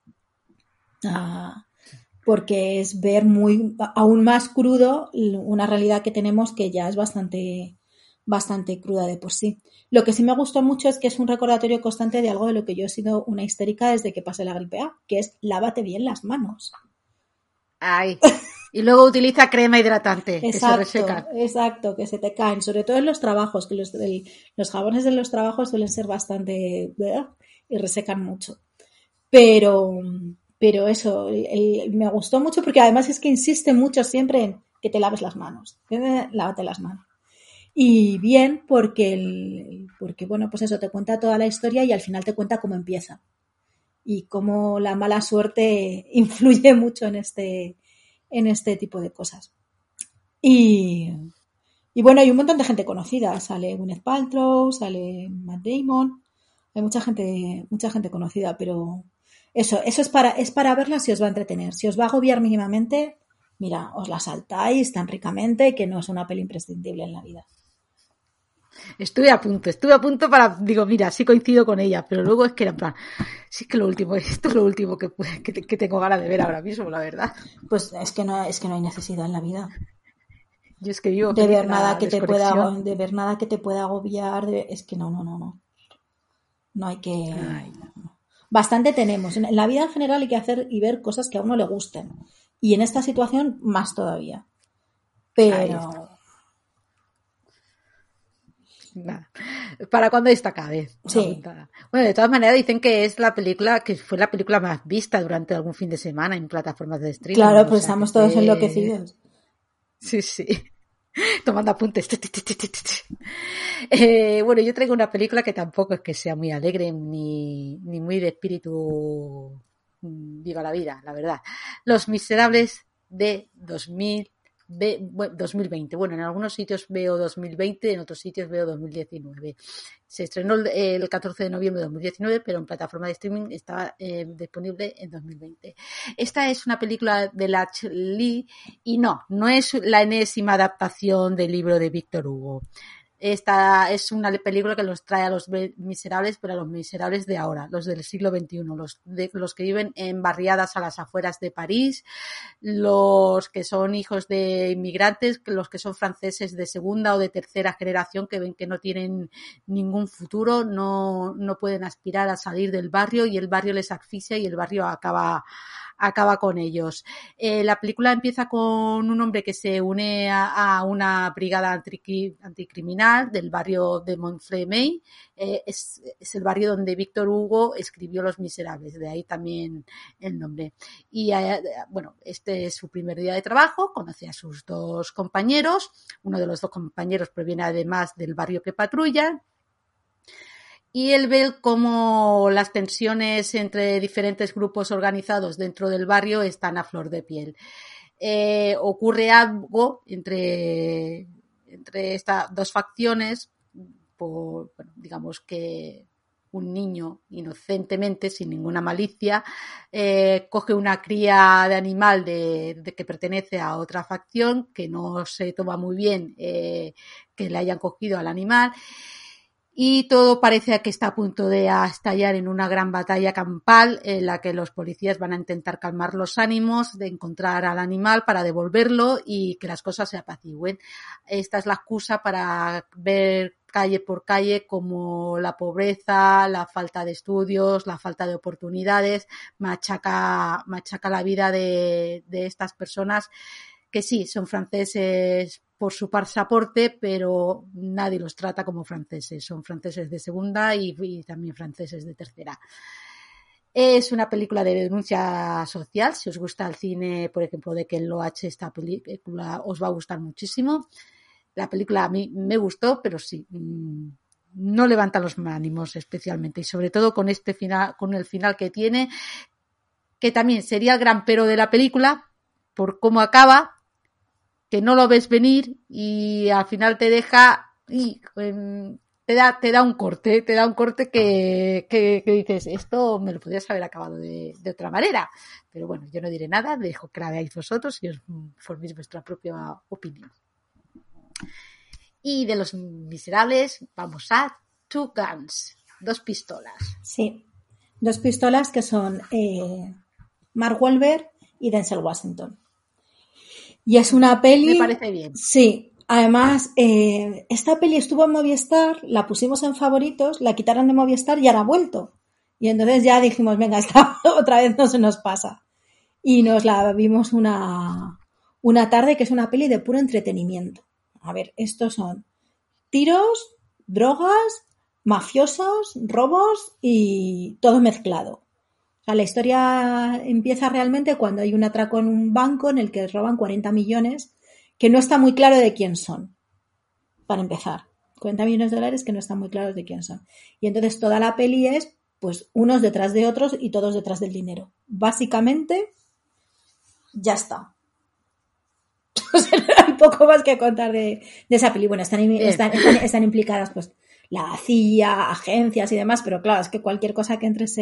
B: Porque es ver aún más crudo una realidad que tenemos que ya es bastante cruda de por sí. Lo que sí me gustó mucho es que es un recordatorio constante de algo de lo que yo he sido una histérica desde que pasé la gripe A, que es lávate bien las manos.
A: Ay. Y luego utiliza crema hidratante.
B: Exacto,
A: que se reseca.
B: exacto, que se te caen, sobre todo en los trabajos, que los jabones de los trabajos suelen ser bastante y resecan mucho. Pero eso, me gustó mucho porque además es que insiste mucho siempre en que te laves las manos, lávate las manos. Y bien, porque bueno, pues eso, te cuenta toda la historia y al final te cuenta cómo empieza. Y cómo la mala suerte influye mucho en este tipo de cosas. Y bueno, hay un montón de gente conocida. Sale Gwyneth Paltrow, sale Matt Damon. Hay mucha gente conocida, pero eso es para verla si os va a entretener. Si os va a agobiar mínimamente, mira, os la saltáis tan ricamente que no es una peli imprescindible en la vida.
A: Estuve a punto digo, mira, sí coincido con ella, pero luego es que era en plan, sí es que esto es lo último que tengo ganas de ver ahora mismo, la verdad.
B: Pues es que no hay necesidad en la vida.
A: Yo es que vivo
B: de ver nada que
A: desconexión.
B: te ver nada que te pueda agobiar, es que no hay que. Ay. Bastante tenemos. En la vida en general hay que hacer y ver cosas que a uno le gusten. Y en esta situación, más todavía. Pero.
A: Nada. ¿Para cuándo esta acabe?
B: Sí.
A: Bueno, de todas maneras dicen que es la película que fue la película más vista durante algún fin de semana en plataformas de streaming.
B: Claro, pues estamos todos enloquecidos.
A: Sí. Tomando apuntes. Bueno, yo traigo una película que tampoco es que sea muy alegre ni muy de espíritu viva la vida, la verdad. Los Miserables de 2020. Bueno, en algunos sitios veo 2020, en otros sitios veo 2019. Se estrenó el 14 de noviembre de 2019, pero en plataforma de streaming estaba disponible en 2020. Esta es una película de Lach Lee y no es la enésima adaptación del libro de Víctor Hugo. Esta es una película que los trae a los miserables, pero a los miserables de ahora, los del siglo XXI, los que viven en barriadas a las afueras de París, los que son hijos de inmigrantes, los que son franceses de segunda o de tercera generación, que ven que no tienen ningún futuro, no pueden aspirar a salir del barrio y el barrio les asfixia y el barrio acaba con ellos. La película empieza con un hombre que se une a una brigada anticriminal del barrio de Montfermeil. Es el barrio donde Víctor Hugo escribió Los Miserables, de ahí también el nombre. Y bueno, este es su primer día de trabajo, conoce a sus dos compañeros, uno de los dos compañeros proviene además del barrio que patrullan, y él ve cómo las tensiones entre diferentes grupos organizados dentro del barrio están a flor de piel. Ocurre algo entre entre estas dos facciones, por, bueno, digamos que un niño inocentemente, sin ninguna malicia, coge una cría de animal de que pertenece a otra facción, que no se toma muy bien que le hayan cogido al animal, y todo parece que está a punto de estallar en una gran batalla campal en la que los policías van a intentar calmar los ánimos, de encontrar al animal para devolverlo y que las cosas se apacigüen. Esta es la excusa para ver calle por calle como la pobreza, la falta de estudios, la falta de oportunidades machaca la vida de estas personas que sí, son franceses por su pasaporte, pero nadie los trata como franceses. Son franceses de segunda y también franceses de tercera. Es una película de denuncia social. Si os gusta el cine, por ejemplo, de Ken Loach, esta película os va a gustar muchísimo. La película a mí me gustó, pero sí, no levanta los ánimos especialmente. Y sobre todo con este final, con el final que tiene, que también sería el gran pero de la película, por cómo acaba, que no lo ves venir y al final te deja y te da un corte que dices, esto me lo podrías haber acabado de otra manera. Pero bueno, yo no diré nada, dejo que la veáis vosotros y os forméis vuestra propia opinión. Y de Los Miserables vamos a Two Guns, Dos Pistolas.
B: Sí, Dos Pistolas, que son Mark Wahlberg y Denzel Washington. Y es una peli...
A: Me parece bien.
B: Sí, además, esta peli estuvo en Movistar, la pusimos en favoritos, la quitaron de Movistar y ahora ha vuelto. Y entonces ya dijimos, venga, esta otra vez no se nos pasa. Y nos la vimos una tarde, que es una peli de puro entretenimiento. A ver, estos son tiros, drogas, mafiosos, robos y todo mezclado. O sea, la historia empieza realmente cuando hay un atraco en un banco en el que roban 40 millones, que no está muy claro de quién son, para empezar. 40 millones de dólares que no están muy claros de quién son. Y entonces toda la peli es, pues, unos detrás de otros y todos detrás del dinero. Básicamente, ya está. Hay poco más que contar de esa peli. Bueno, están implicadas, pues, la CIA, agencias y demás, pero claro, es que cualquier cosa que entres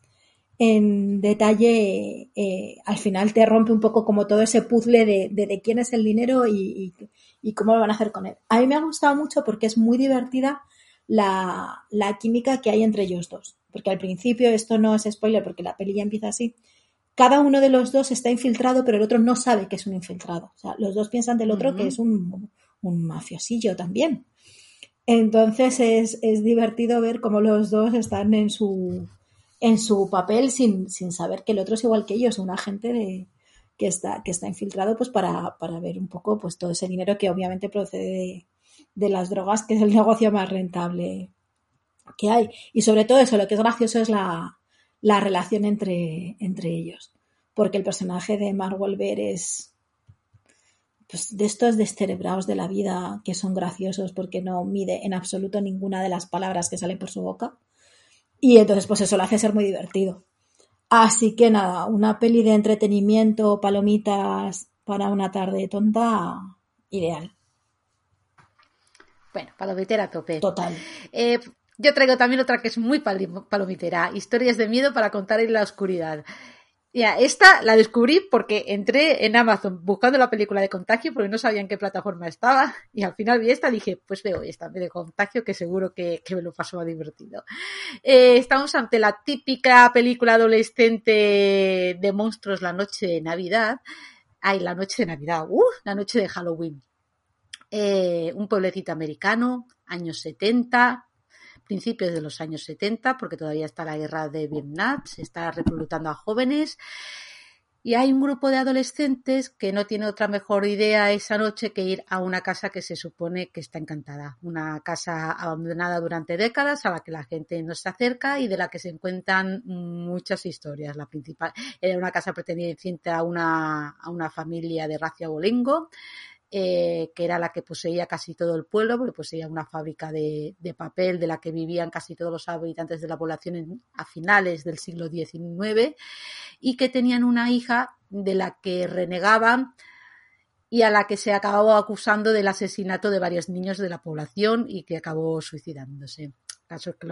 B: en detalle, al final te rompe un poco como todo ese puzzle de quién es el dinero y cómo lo van a hacer con él. A mí me ha gustado mucho porque es muy divertida la química que hay entre ellos dos. Porque al principio, esto no es spoiler porque la peli ya empieza así, cada uno de los dos está infiltrado, pero el otro no sabe que es un infiltrado. O sea, los dos piensan del otro que es un mafiosillo también. Entonces es divertido ver cómo los dos están en su papel sin saber que el otro es igual que ellos, un agente que está infiltrado, pues para ver un poco, pues, todo ese dinero que obviamente procede de las drogas, que es el negocio más rentable que hay. Y sobre todo eso, lo que es gracioso es la relación entre ellos, porque el personaje de Mark Wahlberg es, pues, de estos descerebrados de la vida que son graciosos porque no mide en absoluto ninguna de las palabras que salen por su boca, y entonces pues eso lo hace ser muy divertido. Así que nada, una peli de entretenimiento, palomitas para una tarde tonta, ideal.
A: Bueno, palomitera a tope.
B: Total.
A: Yo traigo también otra que es muy palomitera, Historias de miedo para contar en la oscuridad. Ya, esta la descubrí porque entré en Amazon buscando la película de Contagio porque no sabía en qué plataforma estaba y al final vi esta y dije, pues veo esta de Contagio que seguro que me lo paso más divertido. Estamos ante la típica película adolescente de monstruos, la noche de Navidad. Ay, la noche de Navidad, la noche de Halloween. Un pueblecito americano, años 70, principios de los años 70, porque todavía está la guerra de Vietnam, se está reclutando a jóvenes y hay un grupo de adolescentes que no tiene otra mejor idea esa noche que ir a una casa que se supone que está encantada, una casa abandonada durante décadas a la que la gente no se acerca y de la que se encuentran muchas historias. La principal era una casa perteneciente a una familia de raza abolengo, que era la que poseía casi todo el pueblo, porque poseía una fábrica de papel de la que vivían casi todos los habitantes de la población a finales del siglo XIX, y que tenían una hija de la que renegaban y a la que se acabó acusando del asesinato de varios niños de la población y que acabó suicidándose. El caso es que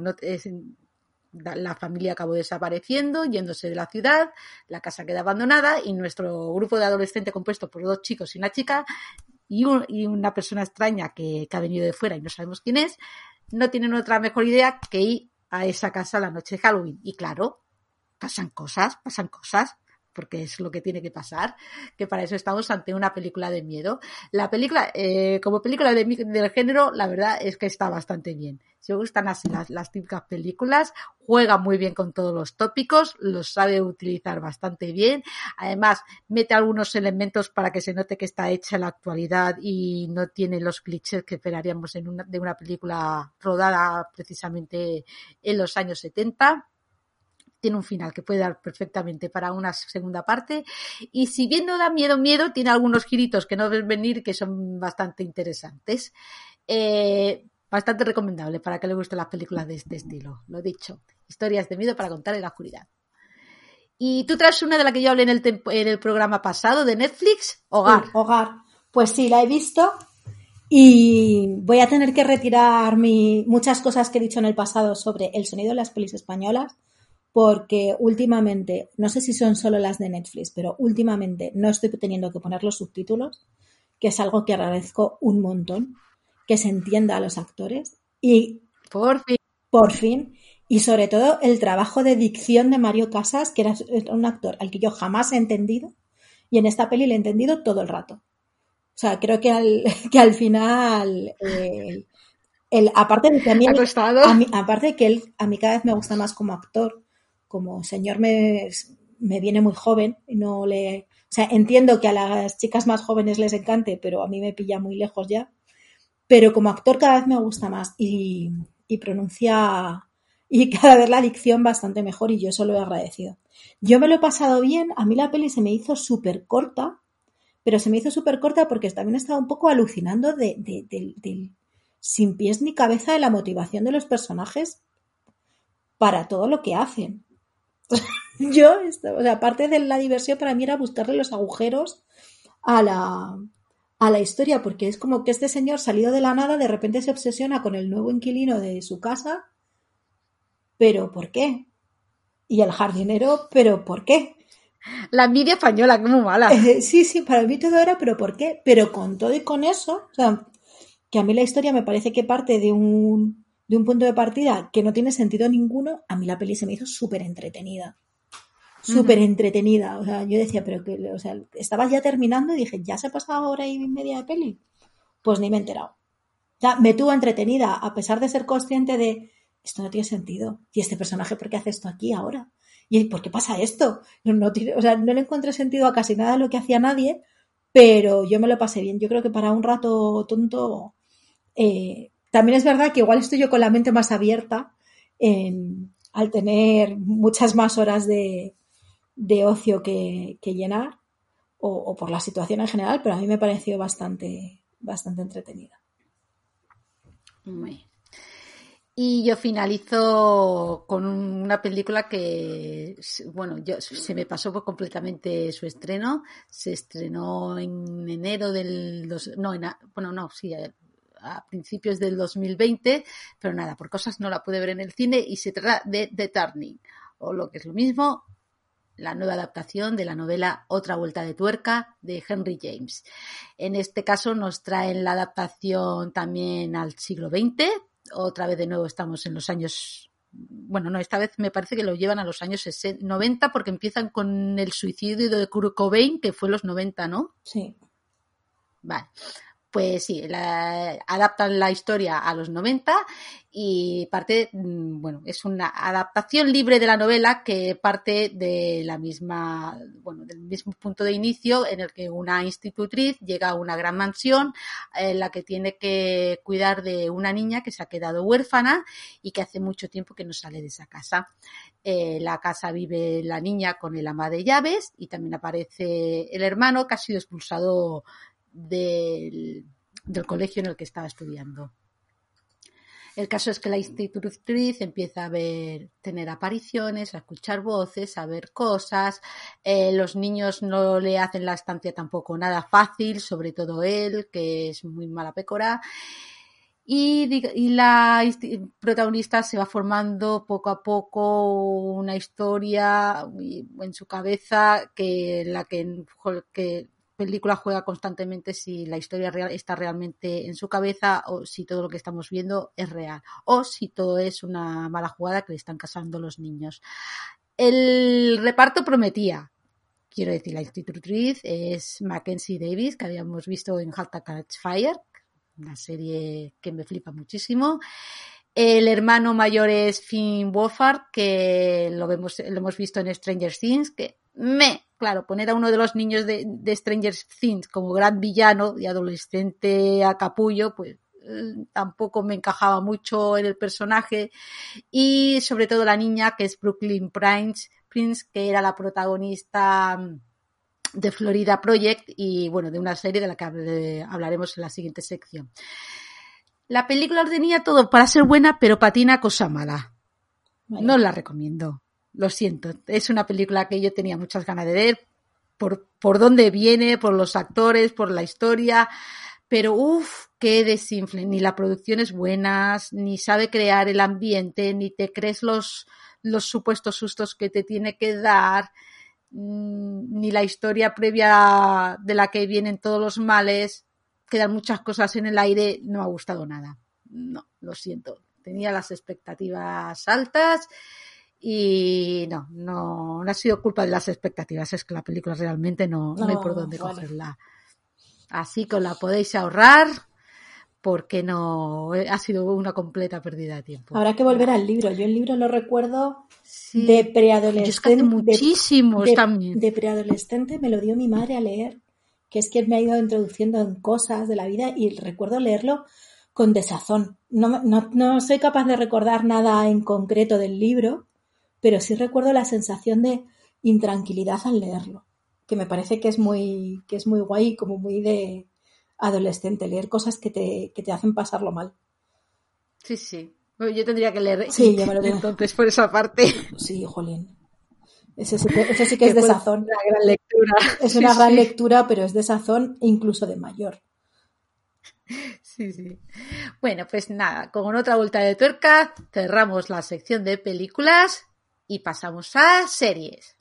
A: la familia acabó desapareciendo, yéndose de la ciudad, la casa queda abandonada y nuestro grupo de adolescentes compuesto por 2 chicos y una chica y una persona extraña que ha venido de fuera y no sabemos quién es, no tienen otra mejor idea que ir a esa casa la noche de Halloween. Y claro, pasan cosas, porque es lo que tiene que pasar, que para eso estamos ante una película de miedo. La película, como película del género, la verdad es que está bastante bien. Si os gustan las típicas películas, juega muy bien con todos los tópicos, los sabe utilizar bastante bien. Además, mete algunos elementos para que se note que está hecha en la actualidad y no tiene los clichés que esperaríamos de una película rodada precisamente en los años 70. Tiene un final que puede dar perfectamente para una segunda parte y si bien no da miedo, tiene algunos giritos que no ves venir que son bastante interesantes. Bastante recomendable para que le gusten las películas de este estilo. Lo dicho, historias de miedo para contar en la oscuridad. Y tú traes una de la que yo hablé en el programa pasado de Netflix, Hogar.
B: Sí, Hogar. Pues sí, la he visto y voy a tener que retirar muchas cosas que he dicho en el pasado sobre el sonido de las pelis españolas, porque últimamente, no sé si son solo las de Netflix, pero últimamente no estoy teniendo que poner los subtítulos, que es algo que agradezco un montón, que se entienda a los actores y por fin, y sobre todo el trabajo de dicción de Mario Casas, que era un actor al que yo jamás he entendido y en esta peli le he entendido todo el rato. O sea, creo que al final aparte de que aparte de que él a mí cada vez me gusta más como actor, como señor me viene muy joven, o sea, entiendo que a las chicas más jóvenes les encante, pero a mí me pilla muy lejos ya. Pero como actor cada vez me gusta más y pronuncia y cada vez la dicción bastante mejor y yo eso lo he agradecido. Yo me lo he pasado bien, a mí la peli se me hizo súper corta, pero se me hizo súper corta porque también estaba un poco alucinando del sin pies ni cabeza de la motivación de los personajes para todo lo que hacen. Yo, o sea, aparte de la diversión, para mí era buscarle los agujeros a la historia, porque es como que este señor salido de la nada de repente se obsesiona con el nuevo inquilino de su casa, pero ¿por qué? Y el jardinero, pero ¿por qué?
A: La envidia española, que muy mala.
B: Sí, para mí todo era, pero ¿por qué? Pero con todo y con eso, o sea, que a mí la historia me parece que parte de un punto de partida que no tiene sentido ninguno, a mí la peli se me hizo súper entretenida. Súper entretenida. O sea, yo decía, pero que, o sea, estaba ya terminando y dije, ¿ya se ha pasado hora y media de peli? Pues ni me he enterado. O sea, me tuvo entretenida, a pesar de ser consciente de esto no tiene sentido. ¿Y este personaje por qué hace esto aquí ahora? ¿Y por qué pasa esto? O sea, no le encontré sentido a casi nada de lo que hacía nadie, pero yo me lo pasé bien. Yo creo que para un rato tonto también es verdad que igual estoy yo con la mente más abierta al tener muchas más horas de ocio que llenar o por la situación en general, pero a mí me pareció bastante entretenida.
A: Y yo finalizo con una película que, bueno, se me pasó completamente su estreno. Se estrenó en enero a principios del 2020, pero nada, por cosas no la pude ver en el cine y se trata de The Turning, o lo que es lo mismo, la nueva adaptación de la novela Otra vuelta de tuerca de Henry James. En este caso nos traen la adaptación también al siglo XX. Otra vez de nuevo estamos en los años... Bueno, no, esta vez me parece que lo llevan a los años 90 porque empiezan con el suicidio de Kurt Cobain, que fue en los 90, ¿no?
B: Sí.
A: Vale. Pues sí, adaptan la historia a los 90 y es una adaptación libre de la novela que parte de del mismo punto de inicio en el que una institutriz llega a una gran mansión en la que tiene que cuidar de una niña que se ha quedado huérfana y que hace mucho tiempo que no sale de esa casa. La casa vive la niña con el ama de llaves y también aparece el hermano que ha sido expulsado del colegio en el que estaba estudiando. El caso es que la institutriz empieza a tener apariciones, a escuchar voces, a ver cosas. Los niños no le hacen la estancia tampoco nada fácil, sobre todo él, que es muy mala pécora. Y la protagonista se va formando poco a poco una historia en su cabeza que película juega constantemente si la historia real está realmente en su cabeza o si todo lo que estamos viendo es real o si todo es una mala jugada que le están casando los niños. El reparto prometía. Quiero decir, la institutriz es Mackenzie Davis, que habíamos visto en Halt and Catch Fire, una serie que me flipa muchísimo. El hermano mayor es Finn Wolfhard, que lo hemos visto en Stranger Things, que claro, poner a uno de los niños de Stranger Things como gran villano y adolescente a capullo, pues tampoco me encajaba mucho en el personaje. Y sobre todo la niña, que es Brooklyn Prince, que era la protagonista de Florida Project y bueno, de una serie de la que hablaremos en la siguiente sección. La película tenía todo para ser buena, pero patina cosa mala. Vale. No la recomiendo. Lo siento. Es una película que yo tenía muchas ganas de ver por dónde viene, por los actores, por la historia, pero qué desinfle. Ni la producción es buena, ni sabe crear el ambiente, ni te crees los supuestos sustos que te tiene que dar, ni la historia previa de la que vienen todos los males. Quedan muchas cosas en el aire, no me ha gustado nada. No, lo siento. Tenía las expectativas altas y no ha sido culpa de las expectativas, es que la película realmente no hay por dónde cogerla. Así que la podéis ahorrar porque no ha sido una completa pérdida de tiempo.
B: Habrá que volver al libro. Yo el libro lo recuerdo de preadolescente.
A: Yo es que hace muchísimos también.
B: De preadolescente me lo dio mi madre a leer, que es que me ha ido introduciendo en cosas de la vida y recuerdo leerlo con desazón. No soy capaz de recordar nada en concreto del libro, pero sí recuerdo la sensación de intranquilidad al leerlo, que me parece que es muy guay, como muy de adolescente, leer cosas que te hacen pasarlo mal.
A: Sí. Yo tendría que leer
B: sí, yo me lo tengo.
A: Entonces por esa parte.
B: Sí, jolín. Ese sí que es desazón.
A: Una gran lectura.
B: Es una gran lectura, pero es desazón incluso de mayor.
A: Sí. Bueno, pues nada, con otra vuelta de tuerca cerramos la sección de películas y pasamos a series.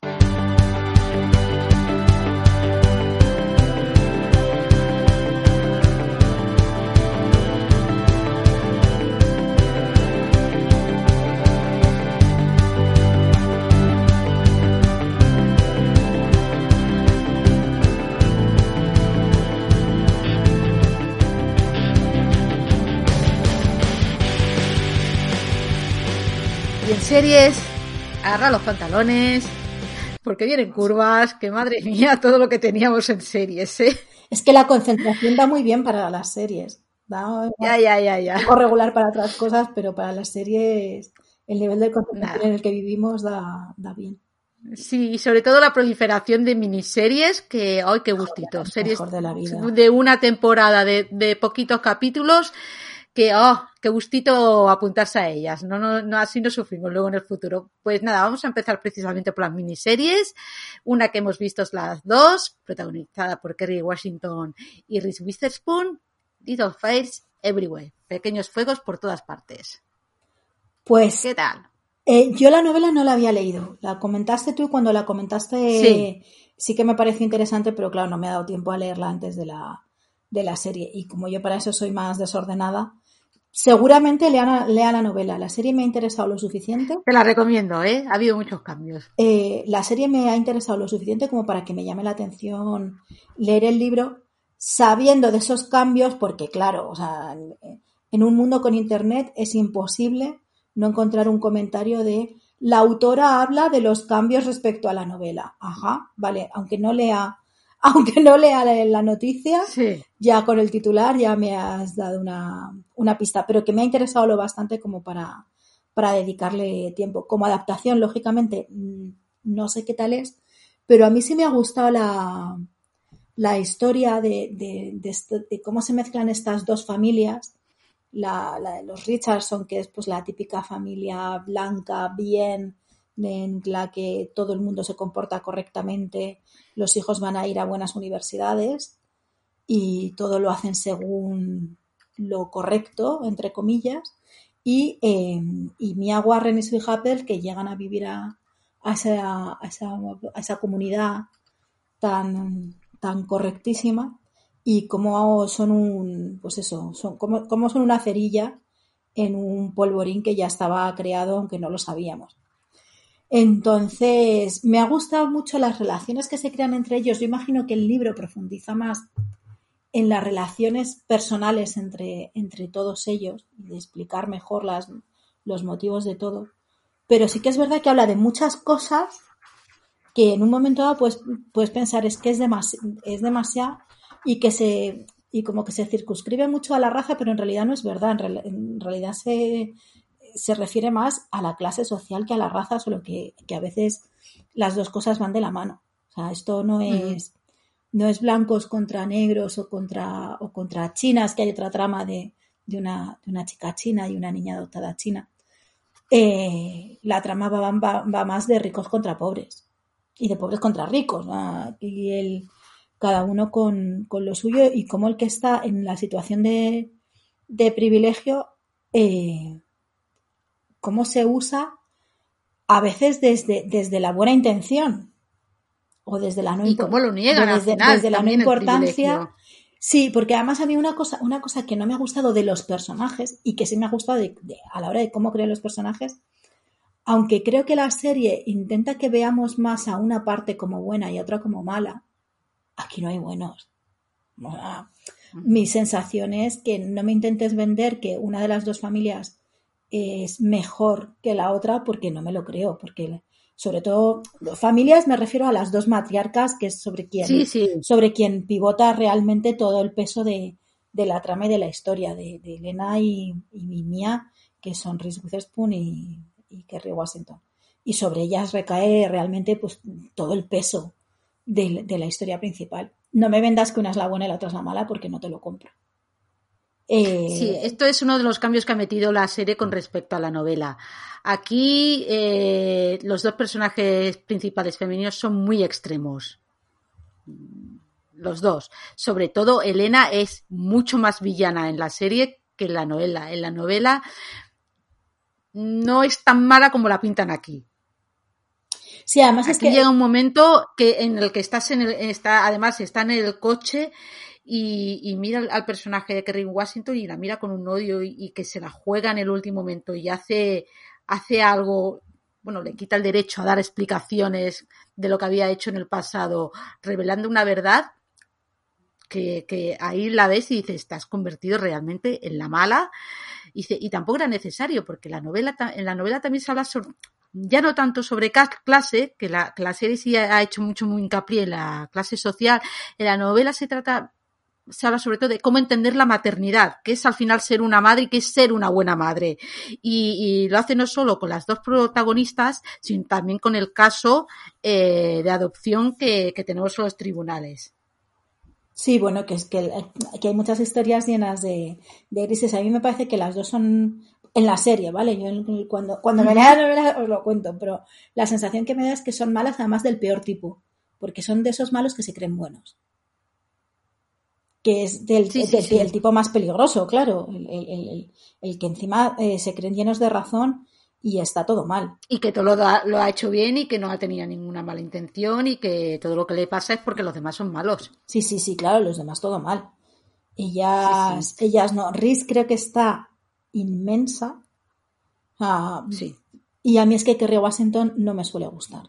A: Series, agarra los pantalones, porque vienen curvas, que madre mía, todo lo que teníamos en series, ¿eh?
B: Es que la concentración da muy bien para las series. Da
A: Ya.
B: Un poco regular para otras cosas, pero para las series el nivel de concentración en el que vivimos da bien.
A: Sí, y sobre todo la proliferación de miniseries, que ¡ay, qué gustito! Series
B: de la vida.
A: De una temporada de poquitos capítulos, que qué gustito apuntarse a ellas. No, así no sufrimos luego en el futuro. Pues nada, vamos a empezar precisamente por las miniseries. Una que hemos visto es las dos, protagonizada por Kerry Washington y Reese Witherspoon, Little Fires Everywhere. Pequeños fuegos por todas partes.
B: Pues,
A: ¿qué tal?
B: Yo la novela no la había leído. La comentaste tú y cuando la comentaste sí que me pareció interesante, pero claro, no me ha dado tiempo a leerla antes de la serie. Y como yo para eso soy más desordenada, seguramente lea la novela. La serie me ha interesado lo suficiente.
A: Te la recomiendo, ¿eh? Ha habido muchos cambios.
B: La serie me ha interesado lo suficiente como para que me llame la atención leer el libro sabiendo de esos cambios, porque claro, o sea, en un mundo con internet es imposible no encontrar un comentario de la autora habla de los cambios respecto a la novela. Ajá, vale, aunque no lea la noticia, ya con el titular ya me has dado una pista, pero que me ha interesado lo bastante como para dedicarle tiempo. Como adaptación, lógicamente, no sé qué tal es, pero a mí sí me ha gustado la historia de cómo se mezclan estas dos familias, la de los Richardson, que es pues la típica familia blanca, bien, en la que todo el mundo se comporta correctamente, los hijos van a ir a buenas universidades y todo lo hacen según lo correcto, entre comillas, y Mia Warren y Sue Happel, que llegan a vivir a esa comunidad tan correctísima, y cómo son cómo son una cerilla en un polvorín que ya estaba creado, aunque no lo sabíamos. Entonces, me ha gustado mucho las relaciones que se crean entre ellos. Yo imagino que el libro profundiza más en las relaciones personales entre todos ellos y de explicar mejor los motivos de todo. Pero sí que es verdad que habla de muchas cosas que en un momento dado puedes pensar es que es demasiado y como que se circunscribe mucho a la raza, pero en realidad no es verdad. En realidad se refiere más a la clase social que a la raza, solo que a veces las dos cosas van de la mano. O sea, esto no es blancos contra negros o contra chinas, que hay otra trama de una chica china y una niña adoptada china. La trama va más de ricos contra pobres y de pobres contra ricos, ¿no? Y cada uno con lo suyo, y como el que está en la situación de privilegio, cómo se usa a veces desde la buena intención o desde la no
A: y cómo lo niegan al final,
B: desde la no importancia. Sí, porque además a mí una cosa que no me ha gustado de los personajes y que sí me ha gustado a la hora de cómo crean los personajes, aunque creo que la serie intenta que veamos más a una parte como buena y a otra como mala, aquí no hay buenos. O sea, mi sensación es que no me intentes vender que una de las dos familias es mejor que la otra, porque no me lo creo, porque sobre todo familias me refiero a las dos matriarcas, que es sobre quien pivota realmente todo el peso de la trama y de la historia de Elena y Mia, que son Reese Witherspoon y Kerry Washington, y sobre ellas recae realmente pues todo el peso de la historia principal. No me vendas que una es la buena y la otra es la mala, porque no te lo compro.
A: Sí, esto es uno de los cambios que ha metido la serie con respecto a la novela. Aquí los dos personajes principales femeninos son muy extremos. Los dos. Sobre todo Elena es mucho más villana en la serie que en la novela. En la novela no es tan mala como la pintan aquí.
B: Sí, además
A: aquí
B: es que
A: llega un momento en el que además está en el coche y mira al personaje de Kerry Washington y la mira con un odio y que se la juega en el último momento y hace algo, bueno, le quita el derecho a dar explicaciones de lo que había hecho en el pasado, revelando una verdad que ahí la ves y dices, estás convertido realmente en la mala, y tampoco era necesario, porque en la novela también se habla ya no tanto sobre clase, que la serie sí ha hecho mucho hincapié en la clase social. En la novela se habla sobre todo de cómo entender la maternidad, que es al final ser una madre y que es ser una buena madre. Y lo hace no solo con las dos protagonistas, sino también con el caso de adopción que tenemos en los tribunales.
B: Sí, bueno, que hay muchas historias llenas de grises. A mí me parece que las dos son en la serie, ¿vale? Yo cuando me lea la novela os lo cuento, pero la sensación que me da es que son malas, además del peor tipo, porque son de esos malos que se creen buenos. Que es del tipo más peligroso, claro, el que encima se creen llenos de razón y está todo mal.
A: Y que todo lo ha hecho bien y que no ha tenido ninguna mala intención y que todo lo que le pasa es porque los demás son malos.
B: Sí, claro, los demás todo mal. Ellas no. Reese creo que está inmensa.
A: Sí.
B: Y a mí es que Kerry Washington no me suele gustar.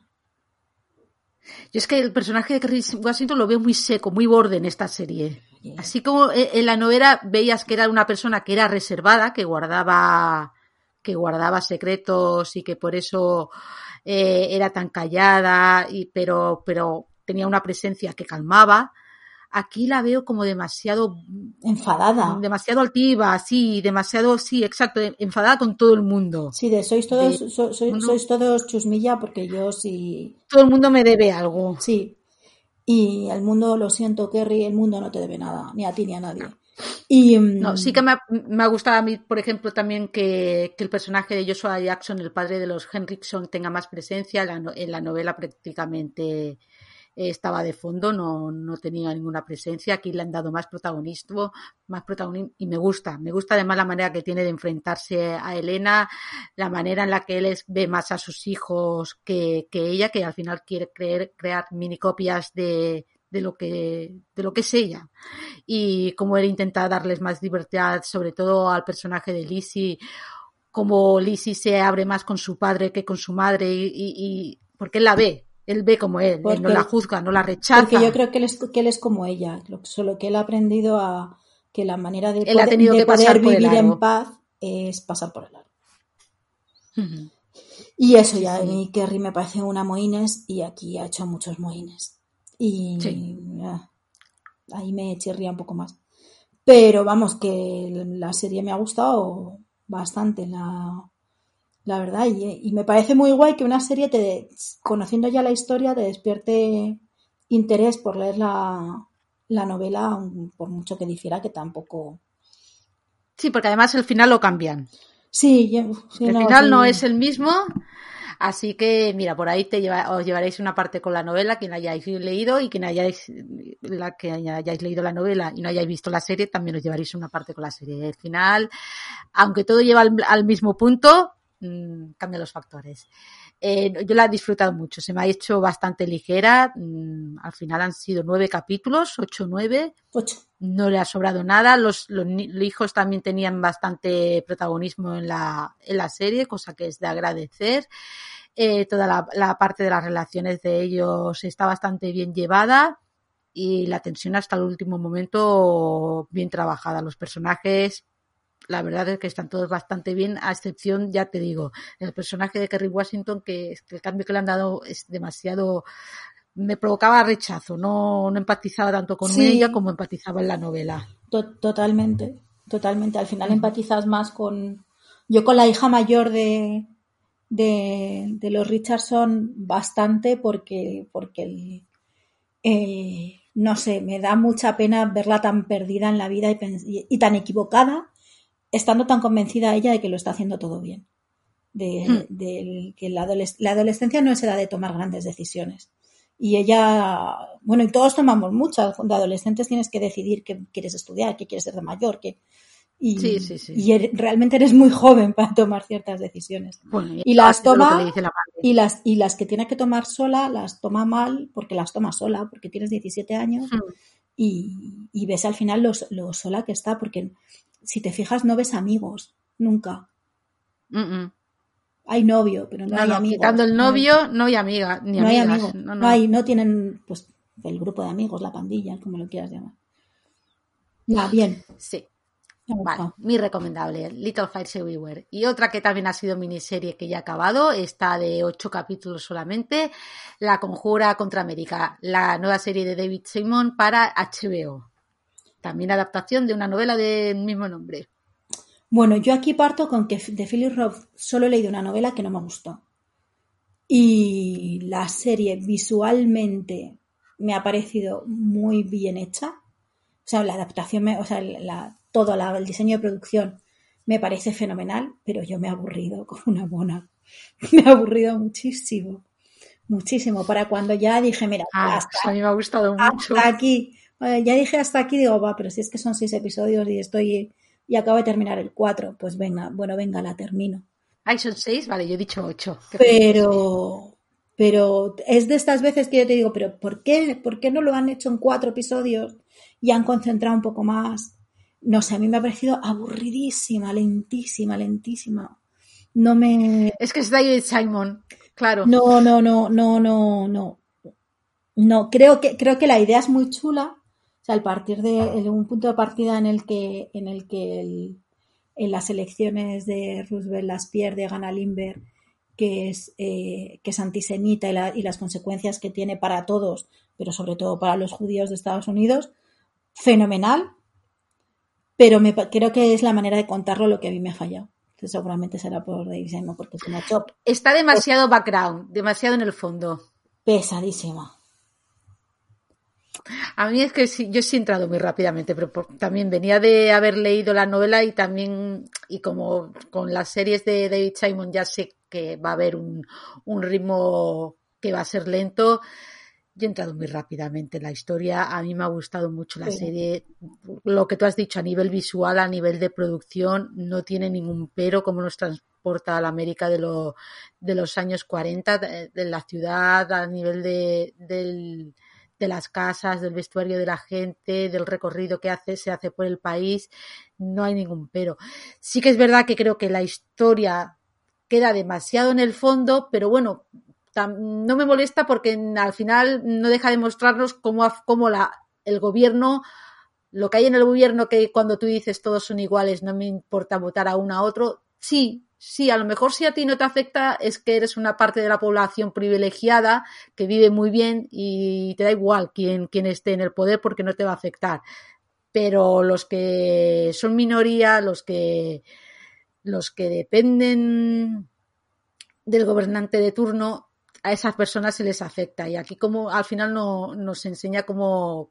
A: Yo es que el personaje de Kerry Washington lo veo muy seco, muy borde en esta serie. Yeah. Así como en la novela veías que era una persona que era reservada, que guardaba secretos y que por eso era tan callada, pero tenía una presencia que calmaba. Aquí la veo como demasiado
B: enfadada,
A: demasiado altiva, sí, exacto, enfadada con todo el mundo.
B: Sí, sois todos chusmilla porque yo sí.
A: Todo el mundo me debe algo.
B: Sí. Y el mundo, lo siento, Kerry, el mundo no te debe nada, ni a ti ni a nadie. Y
A: no, sí que me ha gustado a mí, por ejemplo, también que el personaje de Joshua Jackson, el padre de los Henriksen, tenga más presencia. En la novela prácticamente estaba de fondo, no tenía ninguna presencia. Aquí le han dado más protagonismo y me gusta además la manera que tiene de enfrentarse a Elena, la manera en la que él ve más a sus hijos que ella, que al final quiere crear mini copias de lo que es ella, y cómo él intenta darles más libertad, sobre todo al personaje de Lizzie, como Lizzie se abre más con su padre que con su madre, y porque él ve como él no la juzga, no la rechaza.
B: Porque yo creo que él es como ella, solo que él ha aprendido a que la manera de poder vivir en paz es pasar por el aro.
A: Uh-huh.
B: Y eso, sí, a mí Kerry me parece una Moines, y aquí ha hecho muchos Moines. Y ahí me chirría un poco más. Pero vamos, que la serie me ha gustado bastante, la verdad. Y me parece muy guay que una serie, conociendo ya la historia, te despierte interés por leer la novela, por mucho que difiera, que tampoco...
A: Sí, porque además el final lo cambian.
B: Sí,
A: el final no es el mismo. Así que, mira, por ahí os llevaréis una parte con la novela, quien la hayáis leído, y quien hayáis leído la novela y no hayáis visto la serie, también os llevaréis una parte con la serie. El final, aunque todo lleva al mismo punto, cambia los factores. Yo la he disfrutado mucho, se me ha hecho bastante ligera. Al final han sido 9 capítulos, 8 o 9.
B: 8.
A: No le ha sobrado nada. Los hijos también tenían bastante protagonismo en la serie, cosa que es de agradecer. Toda la parte de las relaciones de ellos está bastante bien llevada, y la tensión hasta el último momento bien trabajada. Los personajes, la verdad es que están todos bastante bien, a excepción, ya te digo, el personaje de Kerry Washington, que el cambio que le han dado es demasiado... Me provocaba rechazo, no empatizaba tanto con ella como empatizaba en la novela.
B: Totalmente. Al final empatizas más con... Yo con la hija mayor de los Richardson bastante, porque no sé, me da mucha pena verla tan perdida en la vida y tan equivocada, estando tan convencida ella de que lo está haciendo todo bien. De que la adolescencia no es edad de tomar grandes decisiones. Y ella, bueno, y todos tomamos muchas. De adolescentes tienes que decidir qué quieres estudiar, qué quieres ser de mayor, y realmente eres muy joven para tomar ciertas decisiones.
A: Bueno,
B: y las toma, y las que tiene que tomar sola, las toma mal, porque las toma sola, porque tienes 17 años, y ves al final lo sola que está, porque si te fijas no ves amigos, nunca. Hay novio, pero no hay amigos.
A: Quitando el novio, no hay amiga, ni
B: no
A: amigas.
B: Hay amigos. No tienen, pues, el grupo de amigos, la pandilla, como lo quieras llamar. Bien.
A: Sí. Vale, muy recomendable, Little Fires Everywhere. Y otra que también ha sido miniserie, que ya ha acabado, está de 8 capítulos solamente, La Conjura contra América, la nueva serie de David Simon para HBO. También adaptación de una novela del mismo nombre.
B: Bueno, yo aquí parto con que de Philip Roth solo he leído una novela que no me gustó. Y la serie visualmente me ha parecido muy bien hecha. O sea, la adaptación, el diseño de producción me parece fenomenal, pero yo me he aburrido con una mona. Me ha aburrido muchísimo. Muchísimo. Para cuando ya dije, mira,
A: a mí me ha gustado mucho.
B: Hasta aquí. Ya dije hasta aquí, digo, pero si es que son 6 episodios y acabo de terminar el 4, pues venga, la termino.
A: Ay, son 6, vale, yo he dicho 8.
B: Pero es de estas veces que yo te digo, pero ¿por qué no lo han hecho en 4 episodios y han concentrado un poco más? No sé, a mí me ha parecido aburridísima, lentísima.
A: Es que es David Simon, claro.
B: No, creo que la idea es muy chula. O sea, al partir de un punto de partida en el que en las elecciones de Roosevelt las pierde, gana Lindbergh, que es antisemita, y las consecuencias que tiene para todos, pero sobre todo para los judíos de Estados Unidos, fenomenal. Pero creo que es la manera de contarlo lo que a mí me ha fallado. Entonces, seguramente será por David Simon, porque es una chop.
A: Está demasiado background, demasiado en el fondo.
B: Pesadísima.
A: A mí es que sí, yo sí he entrado muy rápidamente, pero también venía de haber leído la novela y también, y como con las series de David Simon ya sé que va a haber un ritmo que va a ser lento. Yo he entrado muy rápidamente en la historia, a mí me ha gustado mucho la serie, lo que tú has dicho a nivel visual, a nivel de producción, no tiene ningún pero, como nos transporta a la América de los años 40, de la ciudad, a nivel de las casas, del vestuario de la gente, del recorrido que se hace por el país, no hay ningún pero. Sí que es verdad que creo que la historia queda demasiado en el fondo, pero bueno, no me molesta porque al final no deja de mostrarnos cómo el gobierno, lo que hay en el gobierno, que cuando tú dices todos son iguales, no me importa votar a uno a otro, sí, a lo mejor si a ti no te afecta es que eres una parte de la población privilegiada que vive muy bien y te da igual quién esté en el poder porque no te va a afectar, pero los que son minoría, los que dependen del gobernante de turno, a esas personas se les afecta. Y aquí como al final nos enseña cómo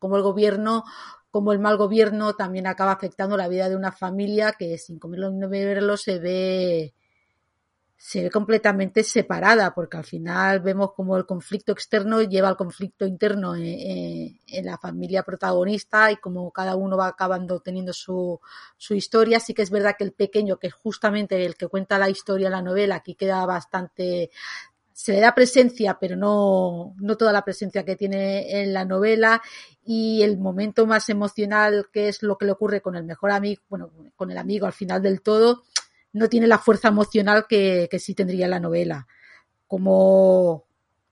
A: el mal gobierno también acaba afectando la vida de una familia que sin comerlo ni beberlo se ve completamente separada, porque al final vemos como el conflicto externo lleva al conflicto interno en la familia protagonista y como cada uno va acabando teniendo su historia. Sí que es verdad que el pequeño, que es justamente el que cuenta la historia en la novela, aquí queda bastante... Se le da presencia, pero no toda la presencia que tiene en la novela, y el momento más emocional, que es lo que le ocurre con el mejor amigo, bueno, con el amigo al final del todo, no tiene la fuerza emocional que sí tendría la novela. Como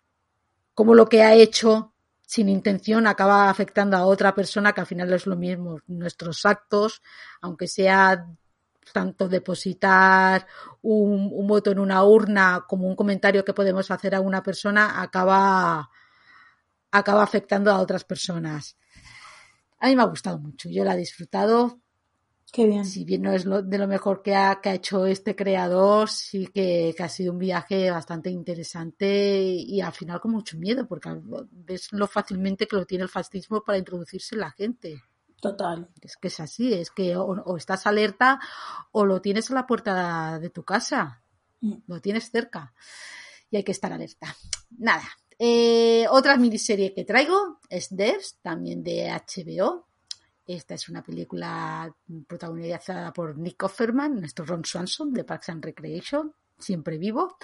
A: lo que ha hecho sin intención acaba afectando a otra persona, que al final es lo mismo. Nuestros actos, aunque sea tanto depositar un voto en una urna como un comentario que podemos hacer a una persona, acaba afectando a otras personas. A mí me ha gustado mucho, yo la he disfrutado.
B: Qué bien.
A: Si bien no es de lo mejor que ha hecho este creador, sí que ha sido un viaje bastante interesante y al final con mucho miedo, porque ves lo fácilmente que lo tiene el fascismo para introducirse en la gente.
B: Total.
A: Es que es así, es que o estás alerta o lo tienes a la puerta de tu casa, lo tienes cerca y hay que estar alerta. Nada. Otra miniserie que traigo es Devs, también de HBO. Esta es una película protagonizada por Nick Offerman, nuestro Ron Swanson de Parks and Recreation, siempre vivo.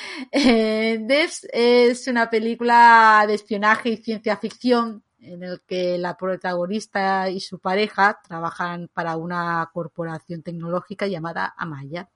A: Devs es una película de espionaje y ciencia ficción en el que la protagonista y su pareja trabajan para una corporación tecnológica llamada Amaya.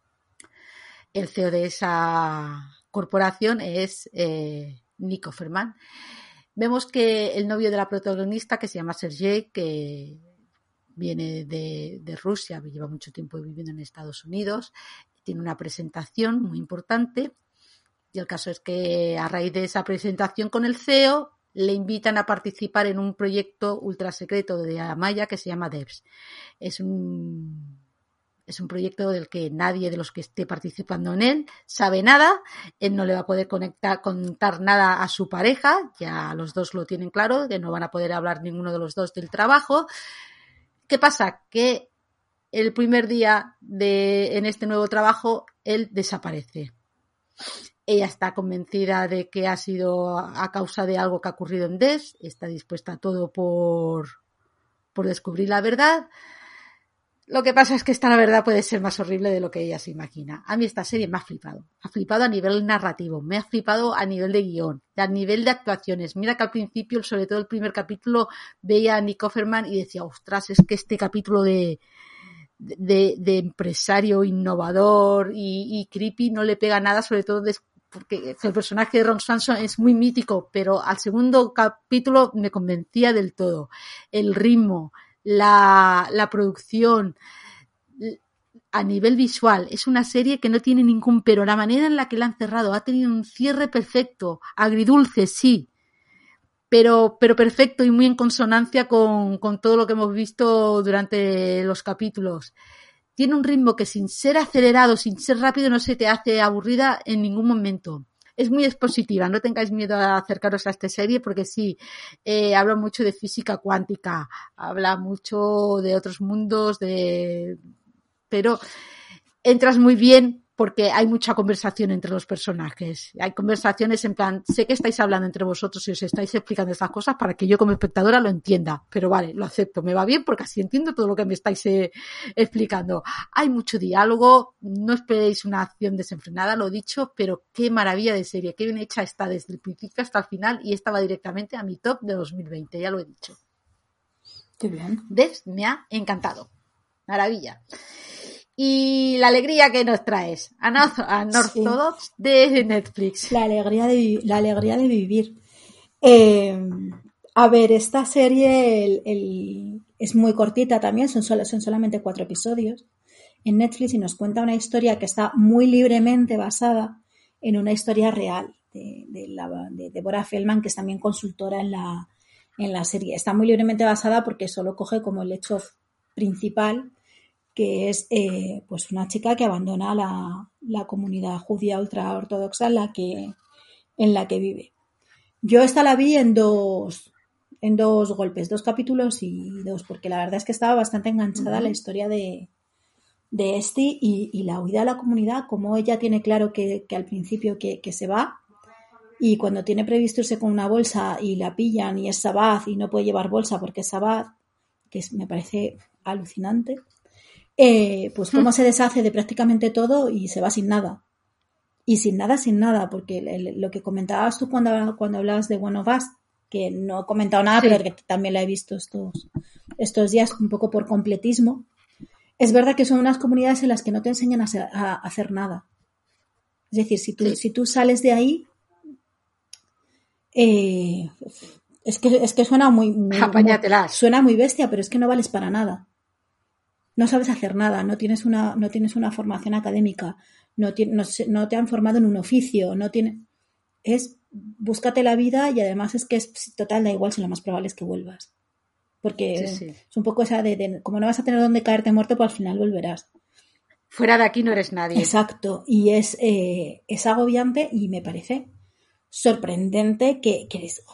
A: El CEO de esa corporación es Nick Offerman. Vemos que el novio de la protagonista, que se llama Sergei, que viene de Rusia, lleva mucho tiempo viviendo en Estados Unidos, tiene una presentación muy importante y el caso es que a raíz de esa presentación con el CEO le invitan a participar en un proyecto ultra secreto de Amaya que se llama Devs. Es un proyecto del que nadie de los que esté participando en él sabe nada. Él no le va a poder contar nada a su pareja, ya los dos lo tienen claro, que no van a poder hablar ninguno de los dos del trabajo. ¿Qué pasa? Que el primer día en este nuevo trabajo, él desaparece. Ella está convencida de que ha sido a causa de algo que ha ocurrido en Devs, está dispuesta a todo por descubrir la verdad. Lo que pasa es que esta verdad puede ser más horrible de lo que ella se imagina. A mí esta serie me ha flipado. Ha flipado a nivel narrativo, me ha flipado a nivel de guión, a nivel de actuaciones. Mira que al principio, sobre todo el primer capítulo, veía a Nick Offerman y decía, ostras, es que este capítulo de empresario innovador y creepy no le pega nada, sobre todo porque el personaje de Ron Swanson es muy mítico, pero al segundo capítulo me convencía del todo. El ritmo, la producción, a nivel visual, es una serie que no tiene ningún pero. La manera en la que la han cerrado ha tenido un cierre perfecto, agridulce, sí, pero perfecto y muy en consonancia con todo lo que hemos visto durante los capítulos. Tiene un ritmo que sin ser acelerado, sin ser rápido, no se te hace aburrida en ningún momento. es muy expositiva, no tengáis miedo a acercaros a esta serie porque sí, habla mucho de física cuántica, habla mucho de otros mundos, pero entras muy bien porque hay mucha conversación entre los personajes. Hay conversaciones en plan, sé que estáis hablando entre vosotros y os estáis explicando estas cosas para que yo como espectadora lo entienda, pero vale, lo acepto, me va bien porque así entiendo todo lo que me estáis explicando. Hay mucho diálogo, no esperéis una acción desenfrenada, lo dicho, pero qué maravilla de serie, qué bien hecha está desde el principio hasta el final y esta va directamente a mi top de 2020, ya lo he dicho.
B: Qué bien.
A: ¿Ves? Me ha encantado. Maravilla. Y la alegría que nos traes, Unorthodox sí. De Netflix.
B: La alegría de vivir. A ver, esta serie es muy cortita también, son solamente 4 episodios en Netflix y nos cuenta una historia que está muy libremente basada en una historia real de Deborah Feldman, que es también consultora en la serie. Está muy libremente basada porque solo coge como el hecho principal, que es pues una chica que abandona la comunidad judía ultraortodoxa en la que vive. Yo esta la vi en dos golpes, 2 capítulos y 2, porque la verdad es que estaba bastante enganchada a la historia de Esti y la huida a la comunidad, como ella tiene claro que al principio que se va, y cuando tiene previsto irse con una bolsa y la pillan y es Sabbath y no puede llevar bolsa porque es Sabbath, me parece alucinante. Pues cómo se deshace de prácticamente todo y se va sin nada. Y sin nada, porque lo que comentabas tú cuando hablabas de One of Us, que no he comentado nada, sí, pero que también la he visto estos días un poco por completismo, es verdad que son unas comunidades en las que no te enseñan a hacer nada. Es decir, si tú sales de ahí, es que suena muy suena muy bestia, pero es que no vales para nada. No sabes hacer nada, no tienes una formación académica, no te han formado en un oficio, búscate la vida y además es que es total, da igual si lo más probable es que vuelvas. Porque es un poco esa de como no vas a tener donde caerte muerto, pues al final volverás.
A: Fuera de aquí no eres nadie.
B: Exacto, y es agobiante y me parece sorprendente que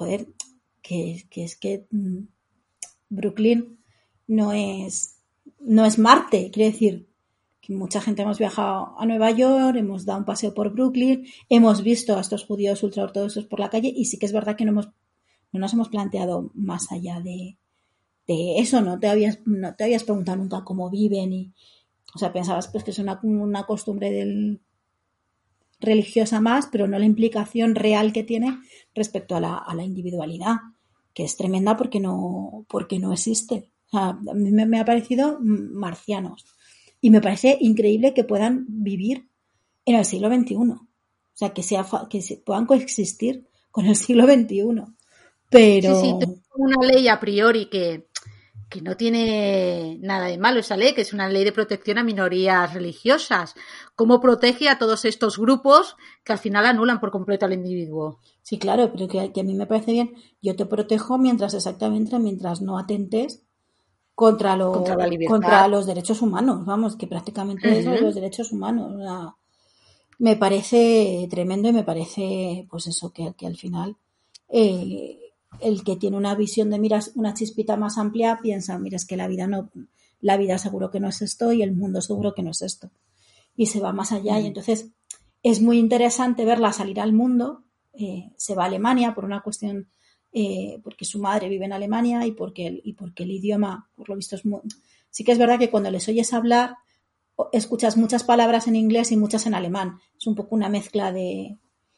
B: es que Brooklyn no es Marte, quiero decir que mucha gente hemos viajado a Nueva York, hemos dado un paseo por Brooklyn, hemos visto a estos judíos ultraortodoxos por la calle y sí que es verdad que no nos hemos planteado más allá de eso, no te habías preguntado nunca cómo viven o sea, pensabas pues que es una costumbre religiosa más, pero no la implicación real que tiene respecto a la individualidad, que es tremenda porque no existe. O sea, a mí me ha parecido marcianos. Y me parece increíble que puedan vivir en el siglo XXI. O sea, que puedan coexistir con el siglo XXI. Pero...
A: Sí, una ley a priori que no tiene nada de malo esa ley, que es una ley de protección a minorías religiosas. ¿Cómo protege a todos estos grupos que al final anulan por completo al individuo?
B: Sí, claro, pero que a mí me parece bien. Yo te protejo mientras no atentes contra los derechos humanos, vamos, que prácticamente son los derechos humanos. O sea, me parece tremendo y me parece, pues eso, que al final el que tiene una visión de miras una chispita más amplia piensa, mira, es que la vida seguro que no es esto y el mundo seguro que no es esto. Y se va más allá y entonces es muy interesante verla salir al mundo. Se va a Alemania por una cuestión... porque su madre vive en Alemania y porque el idioma, por lo visto, sí que es verdad que cuando les oyes hablar escuchas muchas palabras en inglés y muchas en alemán. Es un poco una mezcla de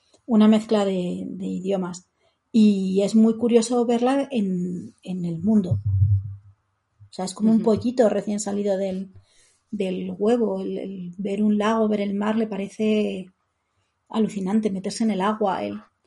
B: idiomas y es muy curioso verla en el mundo. O sea, es como un pollito recién salido del huevo. El ver un lago, ver el mar le parece alucinante, meterse en el agua.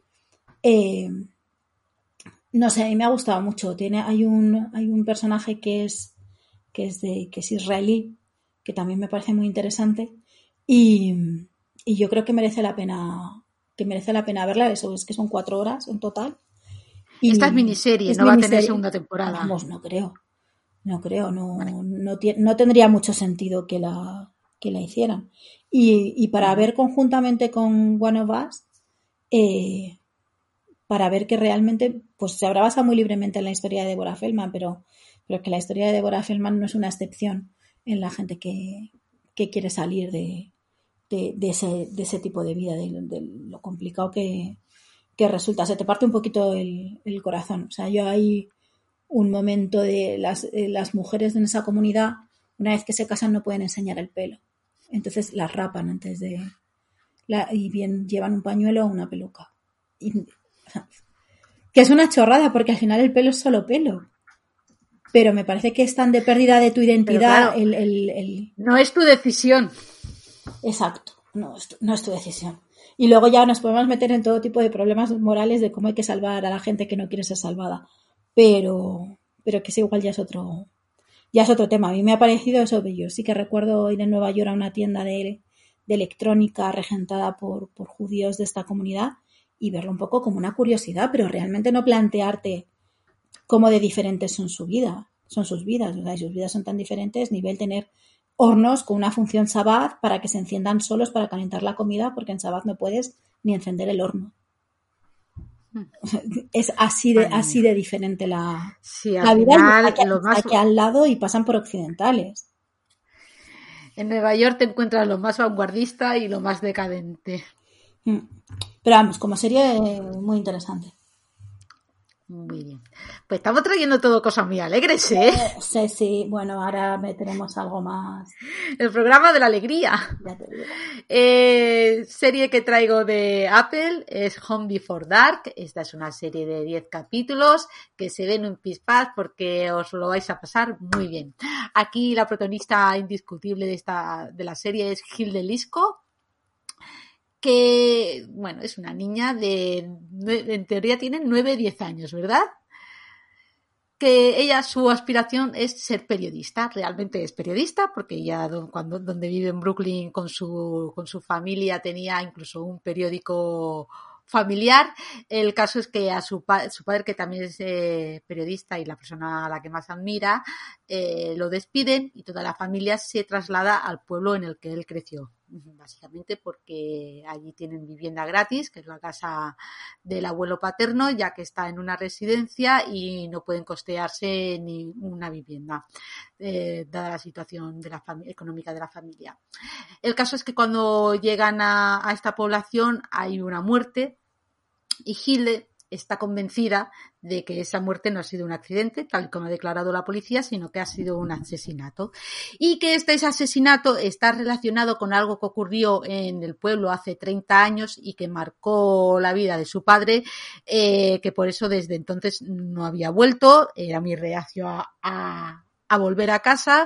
B: No sé, a mí me ha gustado mucho. Hay un personaje que es israelí, que también me parece muy interesante. Y yo creo que merece la pena verla. Eso es que son 4 horas en total.
A: Y esta es miniserie, no va a tener segunda temporada.
B: Vamos, no creo. Vale. No tendría mucho sentido que la hicieran. Y para ver conjuntamente con One of Us, para ver que realmente, pues se habrá basado muy libremente en la historia de Deborah Feldman, pero que la historia de Deborah Feldman no es una excepción en la gente que quiere salir de ese tipo de vida, de lo complicado que resulta. Se te parte un poquito el corazón. O sea, yo hay un momento de las mujeres en esa comunidad, una vez que se casan no pueden enseñar el pelo. Entonces las rapan antes de... y bien llevan un pañuelo o una peluca. Que es una chorrada, porque al final el pelo es solo pelo. Pero me parece que es tan de pérdida de tu identidad.
A: Claro, no es tu decisión.
B: Exacto, no es tu decisión. Y luego ya nos podemos meter en todo tipo de problemas morales de cómo hay que salvar a la gente que no quiere ser salvada. Pero que es igual ya es otro tema. A mí me ha parecido eso bello. Sí que recuerdo ir en Nueva York a una tienda de electrónica regentada por judíos de esta comunidad y verlo un poco como una curiosidad, pero realmente no plantearte cómo de diferentes son sus vidas. O sea, sus vidas son tan diferentes, nivel tener hornos con una función Shabbat para que se enciendan solos para calentar la comida, porque en Shabbat no puedes ni encender el horno. Es así de diferente la vida,
A: final,
B: y está aquí al lado y pasan por occidentales.
A: En Nueva York te encuentras lo más vanguardista y lo más decadente.
B: Pero vamos, como serie muy interesante.
A: Muy bien. Pues estamos trayendo todo cosas muy alegres, ¿eh?
B: Sí. Bueno, ahora meteremos algo más.
A: El programa de la alegría.
B: Ya te digo.
A: Serie que traigo de Apple es Home Before Dark. Esta es una serie de 10 capítulos que se ven en un pispás porque os lo vais a pasar muy bien. Aquí la protagonista indiscutible de la serie es Hilde Lisko, que, bueno, es una niña en teoría tiene 9-10 años, ¿verdad? Que ella, su aspiración es ser periodista, realmente es periodista, porque ella donde vive en Brooklyn con su familia tenía incluso un periódico familiar. El caso es que a su padre, que también es periodista y la persona a la que más admira, lo despiden y toda la familia se traslada al pueblo en el que él creció, básicamente porque allí tienen vivienda gratis, que es la casa del abuelo paterno, ya que está en una residencia y no pueden costearse ni una vivienda, dada la situación económica de la familia. El caso es que cuando llegan a esta población hay una muerte y Hilde está convencida de que esa muerte no ha sido un accidente, tal como ha declarado la policía, sino que ha sido un asesinato. Y que ese asesinato está relacionado con algo que ocurrió en el pueblo hace 30 años y que marcó la vida de su padre, que por eso desde entonces no había vuelto, era muy reacio a volver a casa.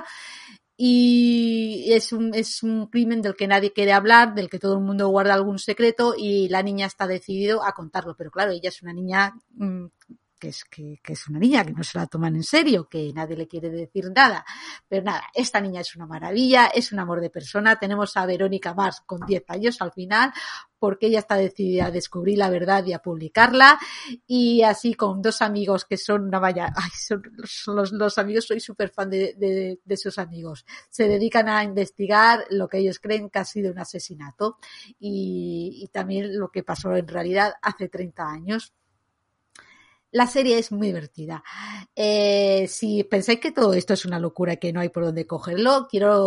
A: Y es un crimen del que nadie quiere hablar, del que todo el mundo guarda algún secreto y la niña está decidida a contarlo. Pero claro, ella es una niña que es una niña, que no se la toman en serio, que nadie le quiere decir nada. Pero nada, esta niña es una maravilla, es un amor de persona. Tenemos a Verónica Mars con 10 años al final, porque ella está decidida a descubrir la verdad y a publicarla, y así con dos amigos que son una valla, son los amigos, soy súper fan de sus amigos, se dedican a investigar lo que ellos creen que ha sido un asesinato y también lo que pasó en realidad hace 30 años. La serie es muy divertida. Si pensáis que todo esto es una locura y que no hay por dónde cogerlo,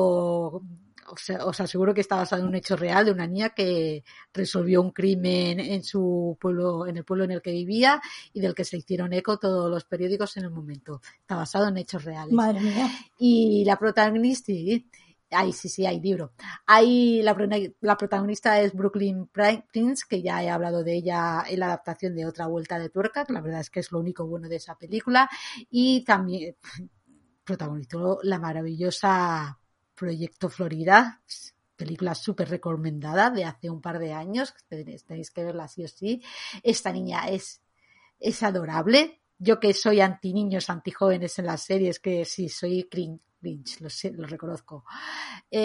A: os aseguro que está basado en un hecho real de una niña que resolvió un crimen en su pueblo, en el pueblo en el que vivía, y del que se hicieron eco todos los periódicos en el momento. Está basado en hechos reales.
B: Madre mía.
A: Y la protagonista, sí, hay libro. Ahí la protagonista es Brooklyn Prince, que ya he hablado de ella en la adaptación de Otra Vuelta de Tuerca, que la verdad es que es lo único bueno de esa película, y también protagonizó la maravillosa Proyecto Florida, película súper recomendada de hace un par de años, tenéis que verla sí o sí. Esta niña es adorable. Yo que soy anti niños, anti jóvenes en las series, que sí, soy cringe, lo reconozco.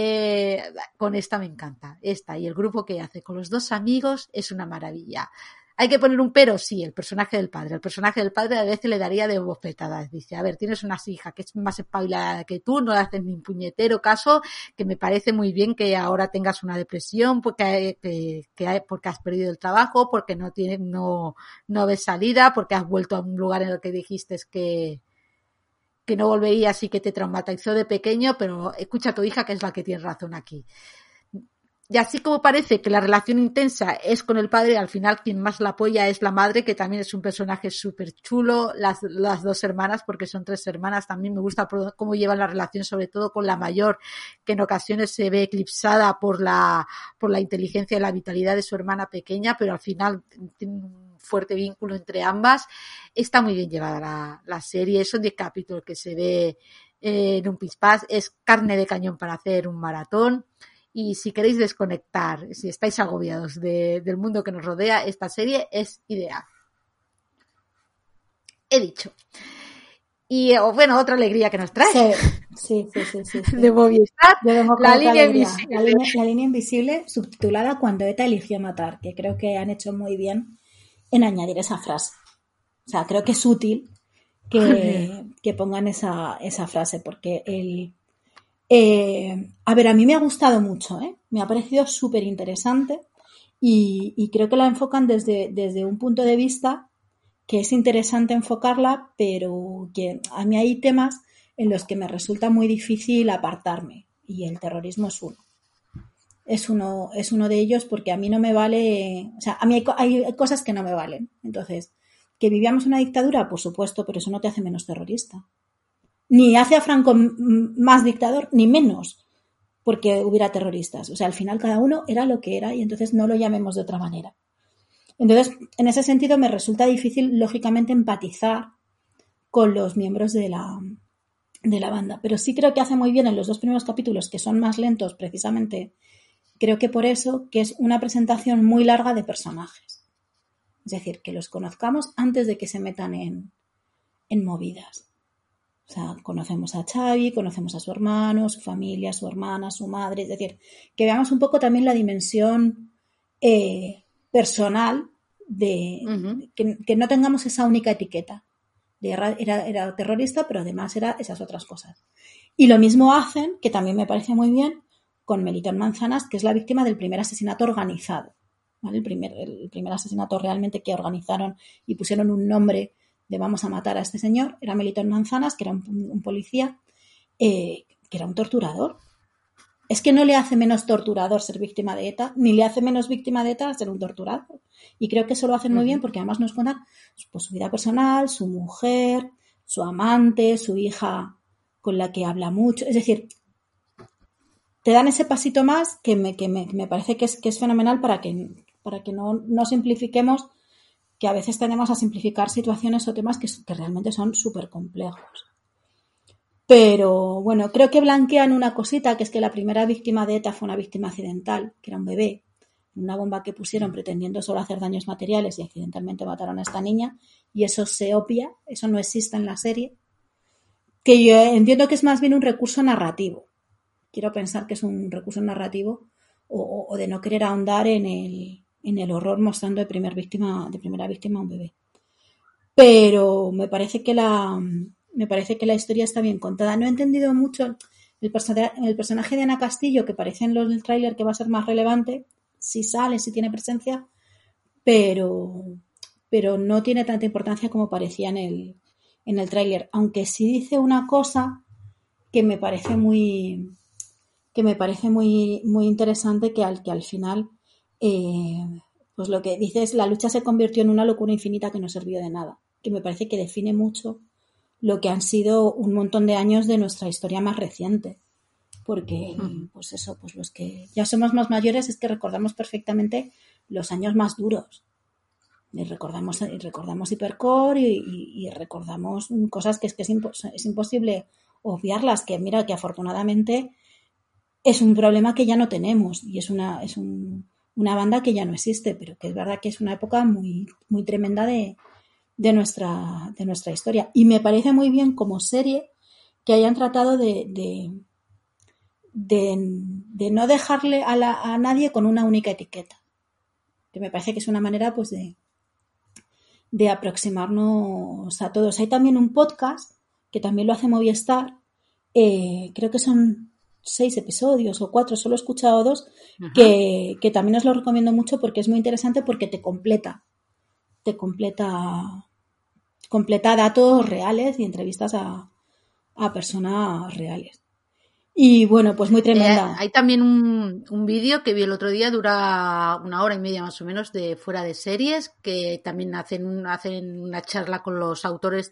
A: Con esta me encanta. Esta y el grupo que hace con los dos amigos es una maravilla. ¿Hay que poner un pero? Sí, el personaje del padre. El personaje del padre a veces le daría de bofetadas. Dice, a ver, tienes una hija que es más espabilada que tú, no le haces ni un puñetero caso, que me parece muy bien que ahora tengas una depresión porque has perdido el trabajo, porque no ves salida, porque has vuelto a un lugar en el que dijiste que no volverías y que te traumatizó de pequeño, pero escucha a tu hija que es la que tiene razón aquí. Y así como parece que la relación intensa es con el padre, al final quien más la apoya es la madre, que también es un personaje súper chulo, las dos hermanas, porque son 3 hermanas, también me gusta cómo llevan la relación, sobre todo con la mayor, que en ocasiones se ve eclipsada por la inteligencia y la vitalidad de su hermana pequeña, pero al final tiene un fuerte vínculo entre ambas. Está muy bien llevada la serie, son 10 capítulos que se ve en un pispás, es carne de cañón para hacer un maratón. Y si queréis desconectar, si estáis agobiados del mundo que nos rodea, esta serie es ideal. He dicho. Y bueno, otra alegría que nos trae.
B: Sí.
A: De Movistar,
B: la línea invisible. La línea invisible, subtitulada Cuando ETA eligió matar, que creo que han hecho muy bien en añadir esa frase. O sea, creo que es útil que pongan esa frase, porque a ver, a mí me ha gustado mucho, me ha parecido súper interesante y creo que la enfocan desde un punto de vista que es interesante enfocarla, pero que a mí hay temas en los que me resulta muy difícil apartarme, y el terrorismo es uno. Es uno de ellos, porque a mí no me vale, o sea, a mí hay cosas que no me valen. Entonces, que vivíamos una dictadura, por supuesto, pero eso no te hace menos terrorista. Ni hace a Franco más dictador, ni menos, porque hubiera terroristas. O sea, al final cada uno era lo que era, y entonces no lo llamemos de otra manera. Entonces, en ese sentido, me resulta difícil, lógicamente, empatizar con los miembros de la banda. Pero sí creo que hace muy bien en los 2 primeros capítulos, que son más lentos precisamente, creo que por eso, que es una presentación muy larga de personajes. Es decir, que los conozcamos antes de que se metan en movidas. O sea, conocemos a Xavi, conocemos a su hermano, su familia, su hermana, su madre. Es decir, que veamos un poco también la dimensión personal de que no tengamos esa única etiqueta. Era terrorista, pero además era esas otras cosas. Y lo mismo hacen, que también me parece muy bien, con Melitón Manzanas, que es la víctima del primer asesinato organizado. ¿Vale? El primer asesinato realmente que organizaron y pusieron un nombre de vamos a matar a este señor, era Melitón Manzanas, que era un policía, que era un torturador. Es que no le hace menos torturador ser víctima de ETA, ni le hace menos víctima de ETA ser un torturador. Y creo que eso lo hacen muy bien, porque además nos cuentan pues, su vida personal, su mujer, su amante, su hija con la que habla mucho. Es decir, te dan ese pasito más que me parece que es fenomenal para que no simplifiquemos, que a veces tendemos a simplificar situaciones o temas que realmente son súper complejos. Pero bueno, creo que blanquean una cosita, que es que la primera víctima de ETA fue una víctima accidental, que era un bebé, una bomba que pusieron pretendiendo solo hacer daños materiales, y accidentalmente mataron a esta niña, y eso se obvia, eso no existe en la serie, que yo entiendo que es más bien un recurso narrativo. Quiero pensar que es un recurso narrativo o de no querer ahondar en el horror, mostrando de primera víctima a un bebé. Pero me parece que la historia está bien contada. No he entendido mucho el personaje de Ana Castillo, que parece en el tráiler que va a ser más relevante, si sale, si tiene presencia, pero no tiene tanta importancia como parecía en el tráiler. Aunque sí dice una cosa que me parece muy interesante, que al final pues lo que dice es: la lucha se convirtió en una locura infinita que no sirvió de nada, que me parece que define mucho lo que han sido un montón de años de nuestra historia más reciente, porque pues eso, pues los que ya somos más mayores es que recordamos perfectamente los años más duros, y recordamos Hipercore y recordamos cosas que es imposible obviarlas, que mira que afortunadamente es un problema que ya no tenemos, y es una banda que ya no existe, pero que es verdad que es una época muy, muy tremenda de nuestra historia. Y me parece muy bien como serie que hayan tratado de no dejarle a nadie con una única etiqueta, que me parece que es una manera pues de de aproximarnos a todos. Hay también un podcast que también lo hace Movistar, creo que son 6 episodios o 4, solo he escuchado 2, que también os lo recomiendo mucho porque es muy interesante porque te completa datos reales y entrevistas a personas reales. Y bueno, pues muy tremenda.
A: Hay también un vídeo que vi el otro día, dura 1 hora y media más o menos, de Fuera de Series, que también hacen una charla con los autores,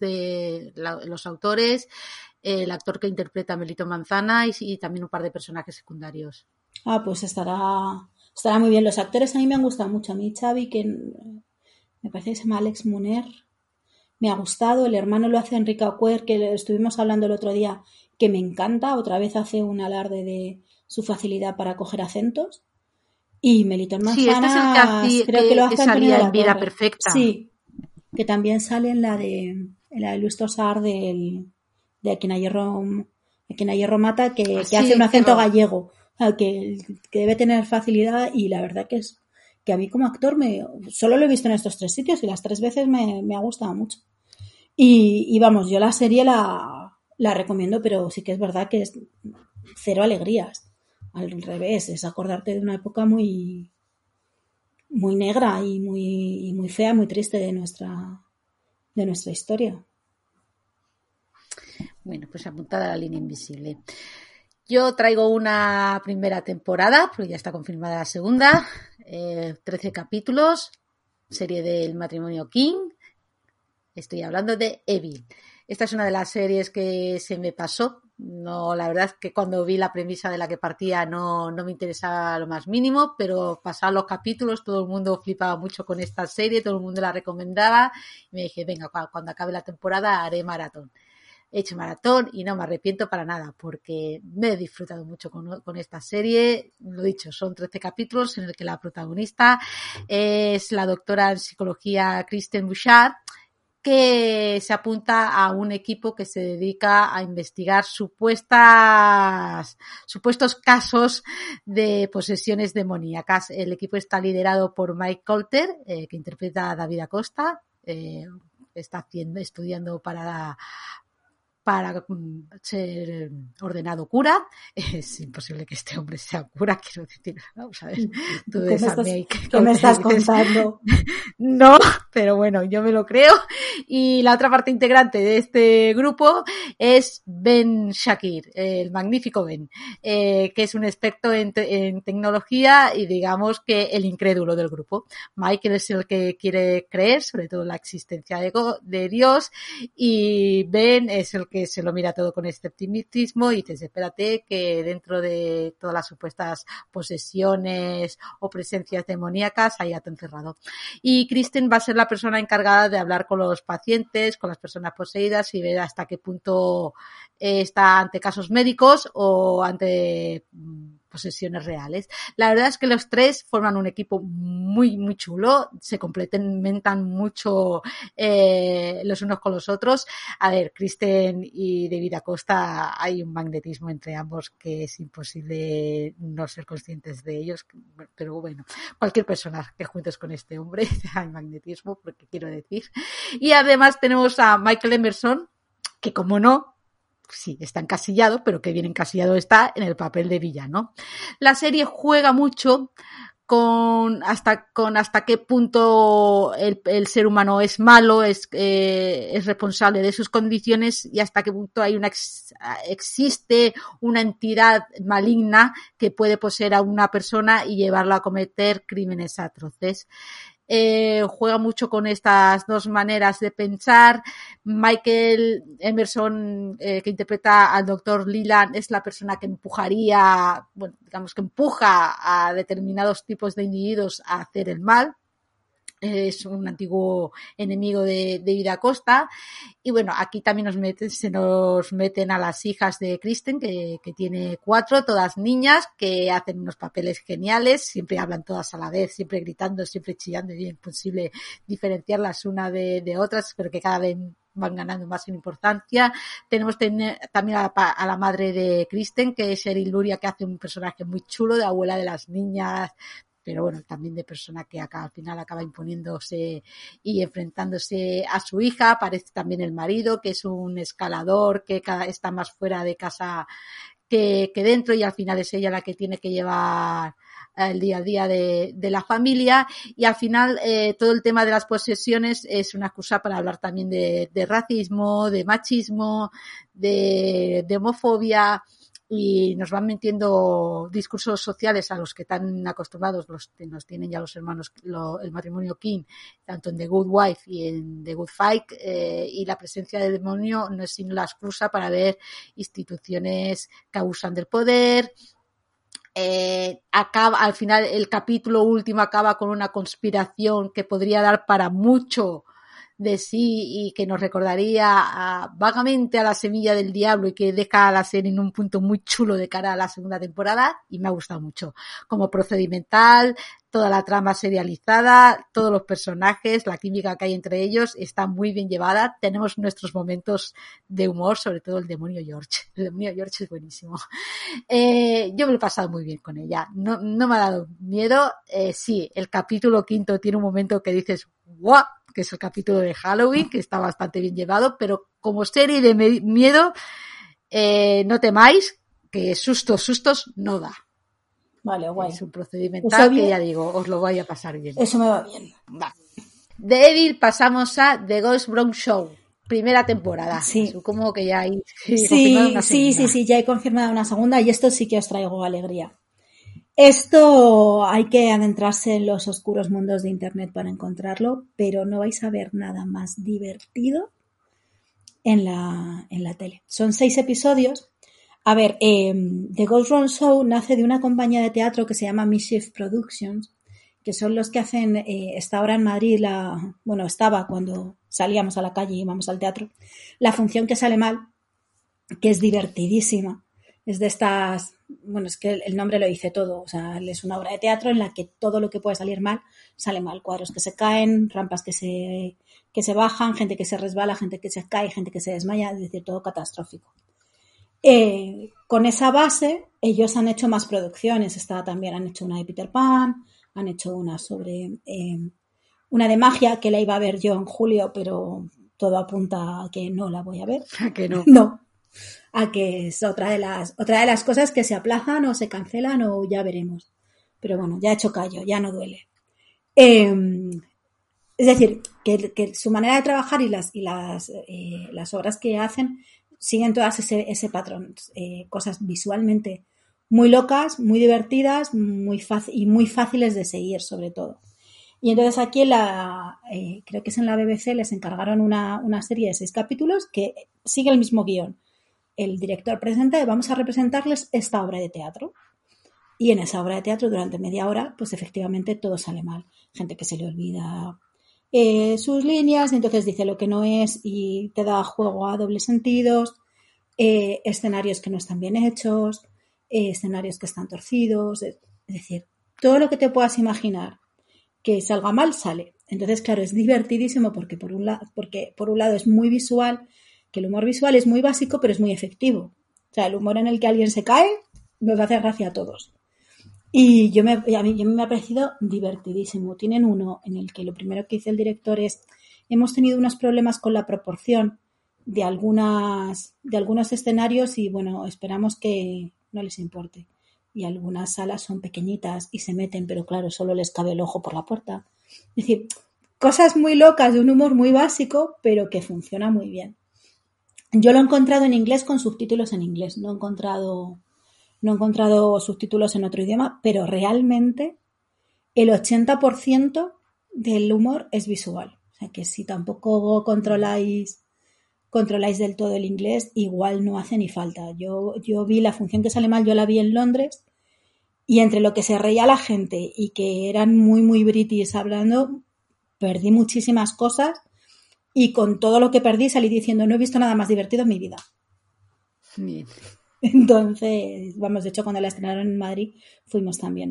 A: el actor que interpreta a Melito Manzana y también un par de personajes secundarios.
B: Pues estará muy bien. Los actores a mí me han gustado mucho. A mí Xavi, que me parece que se llama Alex Muner, me ha gustado. El hermano lo hace Enrique Auquer, que estuvimos hablando el otro día, que me encanta. Otra vez hace un alarde de su facilidad para coger acentos. Y Melitón Manzana,
A: sí, este es el
B: creo que lo hace Antonio de la
A: en Vida
B: Torre.
A: Perfecta.
B: Sí, que también sale en la de Luis Tosar de A quien a hierro mata, que hace un acento gallego, que debe tener facilidad, y la verdad que es que a mí como actor solo lo he visto en estos 3 sitios y las 3 veces me ha gustado mucho. Y vamos, yo la serie la recomiendo, pero sí que es verdad que es cero alegrías. Al revés, es acordarte de una época muy, muy negra y muy fea, muy triste de nuestra historia.
A: Bueno, pues apuntada a la línea invisible. Yo traigo una primera temporada, porque ya está confirmada la segunda, 13 capítulos, serie del matrimonio King. Estoy hablando de Evil. Esta es una de las series que se me pasó. No, la verdad es que cuando vi la premisa de la que partía no me interesaba lo más mínimo, pero pasaban los capítulos, todo el mundo flipaba mucho con esta serie, todo el mundo la recomendaba y me dije, venga, cuando acabe la temporada haré maratón. He hecho maratón y no me arrepiento para nada porque me he disfrutado mucho con esta serie. Lo dicho, son 13 capítulos en el que la protagonista es la doctora en psicología Kristen Bouchard, que se apunta a un equipo que se dedica a investigar supuestos casos de posesiones demoníacas. El equipo está liderado por Mike Colter, que interpreta a David Acosta, está estudiando para ser ordenado cura. Es imposible que este hombre sea cura, quiero decir, vamos a ver.
B: ¿Qué me estás contando?
A: No, pero bueno, yo me lo creo. Y la otra parte integrante de este grupo es Ben Shakir, el magnífico Ben, que es un experto en tecnología y digamos que el incrédulo del grupo. Michael es el que quiere creer, sobre todo en la existencia de Dios, y Ben es el que se lo mira todo con escepticismo y dices, espérate que dentro de todas las supuestas posesiones o presencias demoníacas hay algo encerrado. Y Kristen va a ser la persona encargada de hablar con los pacientes, con las personas poseídas y ver hasta qué punto está ante casos médicos o ante posesiones reales. La verdad es que los 3 forman un equipo muy, muy chulo, se complementan mucho los unos con los otros. A ver, Kristen y David Acosta, hay un magnetismo entre ambos que es imposible no ser conscientes de ellos, pero bueno, cualquier persona que juntes con este hombre hay magnetismo, porque quiero decir. Y además tenemos a Michael Emerson, que como no, sí, está encasillado, pero que bien encasillado está en el papel de villano. La serie juega mucho con hasta qué punto el ser humano es malo, es responsable de sus condiciones y hasta qué punto existe una entidad maligna que puede poseer a una persona y llevarla a cometer crímenes atroces. Juega mucho con estas dos maneras de pensar. Michael Emerson, que interpreta al doctor Leland, es la persona que empuja a determinados tipos de individuos a hacer el mal. Es un antiguo enemigo de David Acosta. Y bueno, aquí también se nos meten a las hijas de Kristen, que tiene 4, todas niñas, que hacen unos papeles geniales, siempre hablan todas a la vez, siempre gritando, siempre chillando, y es imposible diferenciarlas una de otras, pero que cada vez van ganando más en importancia. Tenemos también a la madre de Kristen, que es Cheryl Luria, que hace un personaje muy chulo de abuela de las niñas, pero bueno, también de persona que al final acaba imponiéndose y enfrentándose a su hija. Aparece también el marido, que es un escalador que está más fuera de casa que dentro, y al final es ella la que tiene que llevar el día a día de la familia, y al final todo el tema de las posesiones es una excusa para hablar también de racismo, de machismo, de homofobia, y nos van metiendo discursos sociales a los que están acostumbrados nos tienen ya los hermanos, el matrimonio King, tanto en The Good Wife y en The Good Fight, y la presencia del demonio no es sino la excusa para ver instituciones que abusan del poder. Al final el capítulo último acaba con una conspiración que podría dar para mucho de sí y que nos recordaría vagamente a La Semilla del Diablo, y que deja a la serie en un punto muy chulo de cara a la segunda temporada, y me ha gustado mucho. Como procedimental, toda la trama serializada, todos los personajes, la química que hay entre ellos está muy bien llevada. Tenemos nuestros momentos de humor, sobre todo el demonio George. El demonio George es buenísimo. Yo me lo he pasado muy bien con ella. No me ha dado miedo. Sí, el capítulo 5 tiene un momento que dices ¡guau!, que es el capítulo de Halloween, que está bastante bien llevado, pero como serie de miedo, no temáis, que sustos no da.
B: Vale, guay.
A: Es un procedimental que ya digo, os lo vais a pasar bien.
B: Eso me va bien.
A: Va. De Evil pasamos a The Ghost Brown Show, primera temporada.
B: Sí.
A: Como que ya hay
B: confirmado una segunda. Sí, ya he confirmado una segunda, y esto sí que os traigo alegría. Esto hay que adentrarse en los oscuros mundos de internet para encontrarlo, pero no vais a ver nada más divertido en la tele. Son 6 episodios. A ver, The Ghost Run Show nace de una compañía de teatro que se llama Mischief Productions, que son los que hacen, está ahora en Madrid, estaba cuando salíamos a la calle y íbamos al teatro, La función que sale mal, que es divertidísima. Es de estas, es que el nombre lo dice todo, o sea, es una obra de teatro en la que todo lo que puede salir mal, sale mal. Cuadros que se caen, rampas que se bajan, gente que se resbala, gente que se cae, gente que se desmaya, es decir, todo catastrófico. Con esa base, ellos han hecho más producciones. Han hecho una de Peter Pan, han hecho una sobre una de magia, que la iba a ver yo en julio, pero todo apunta a que no la voy a ver.
A: ¿A que no?
B: No. A que es otra de las cosas que se aplazan o se cancelan, o ya veremos. Pero bueno, ya he hecho callo, ya no duele. Es decir, que su manera de trabajar y las obras que hacen siguen todas ese patrón. Cosas visualmente muy locas, muy divertidas, muy fáciles de seguir, sobre todo. Y entonces aquí creo que es en la BBC, les encargaron una serie de 6 capítulos que sigue el mismo guión. El director presenta y vamos a representarles esta obra de teatro. Y en esa obra de teatro, durante media hora, pues efectivamente todo sale mal. Gente que se le olvida sus líneas, y entonces dice lo que no es y te da juego a dobles sentidos, escenarios que no están bien hechos, escenarios que están torcidos. Es decir, todo lo que te puedas imaginar que salga mal, sale. Entonces, claro, es divertidísimo porque por un lado es muy visual, que el humor visual es muy básico, pero es muy efectivo. O sea, el humor en el que alguien se cae nos hace gracia a todos. Y a mí me ha parecido divertidísimo. Tienen uno en el que lo primero que dice el director es: hemos tenido unos problemas con la proporción de algunos escenarios y bueno, esperamos que no les importe. Y algunas salas son pequeñitas y se meten, pero claro, solo les cabe el ojo por la puerta. Es decir, cosas muy locas de un humor muy básico, pero que funciona muy bien. Yo lo he encontrado en inglés con subtítulos en inglés. No he encontrado subtítulos en otro idioma, pero realmente el 80% del humor es visual. O sea que si tampoco controláis del todo el inglés, igual no hace ni falta. Yo vi La función que sale mal, yo la vi en Londres, y entre lo que se reía la gente y que eran muy, muy british hablando, perdí muchísimas cosas, y con todo lo que perdí salí diciendo: no he visto nada más divertido en mi vida.
A: Bien.
B: Entonces, de hecho, cuando la estrenaron en Madrid, fuimos también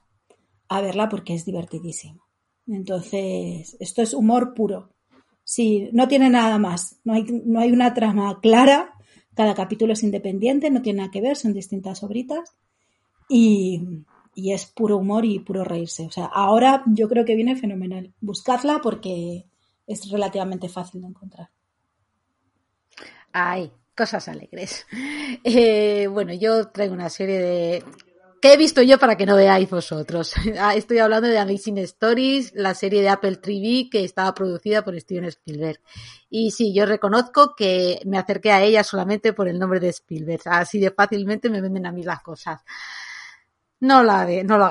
B: a verla porque es divertidísimo. Entonces, esto es humor puro. Sí, no tiene nada más. No hay una trama clara. Cada capítulo es independiente, no tiene nada que ver, son distintas obritas. Y y es puro humor y puro reírse. O sea, ahora yo creo que viene fenomenal. Buscadla porque es relativamente fácil de encontrar.
A: Ay, cosas alegres. Bueno, yo traigo una serie de... ¿Qué he visto yo para que no veáis vosotros? Estoy hablando de Amazing Stories, la serie de Apple TV que estaba producida por Steven Spielberg. Y sí, yo reconozco que me acerqué a ella solamente por el nombre de Spielberg. Así de fácilmente me venden a mí las cosas. No lo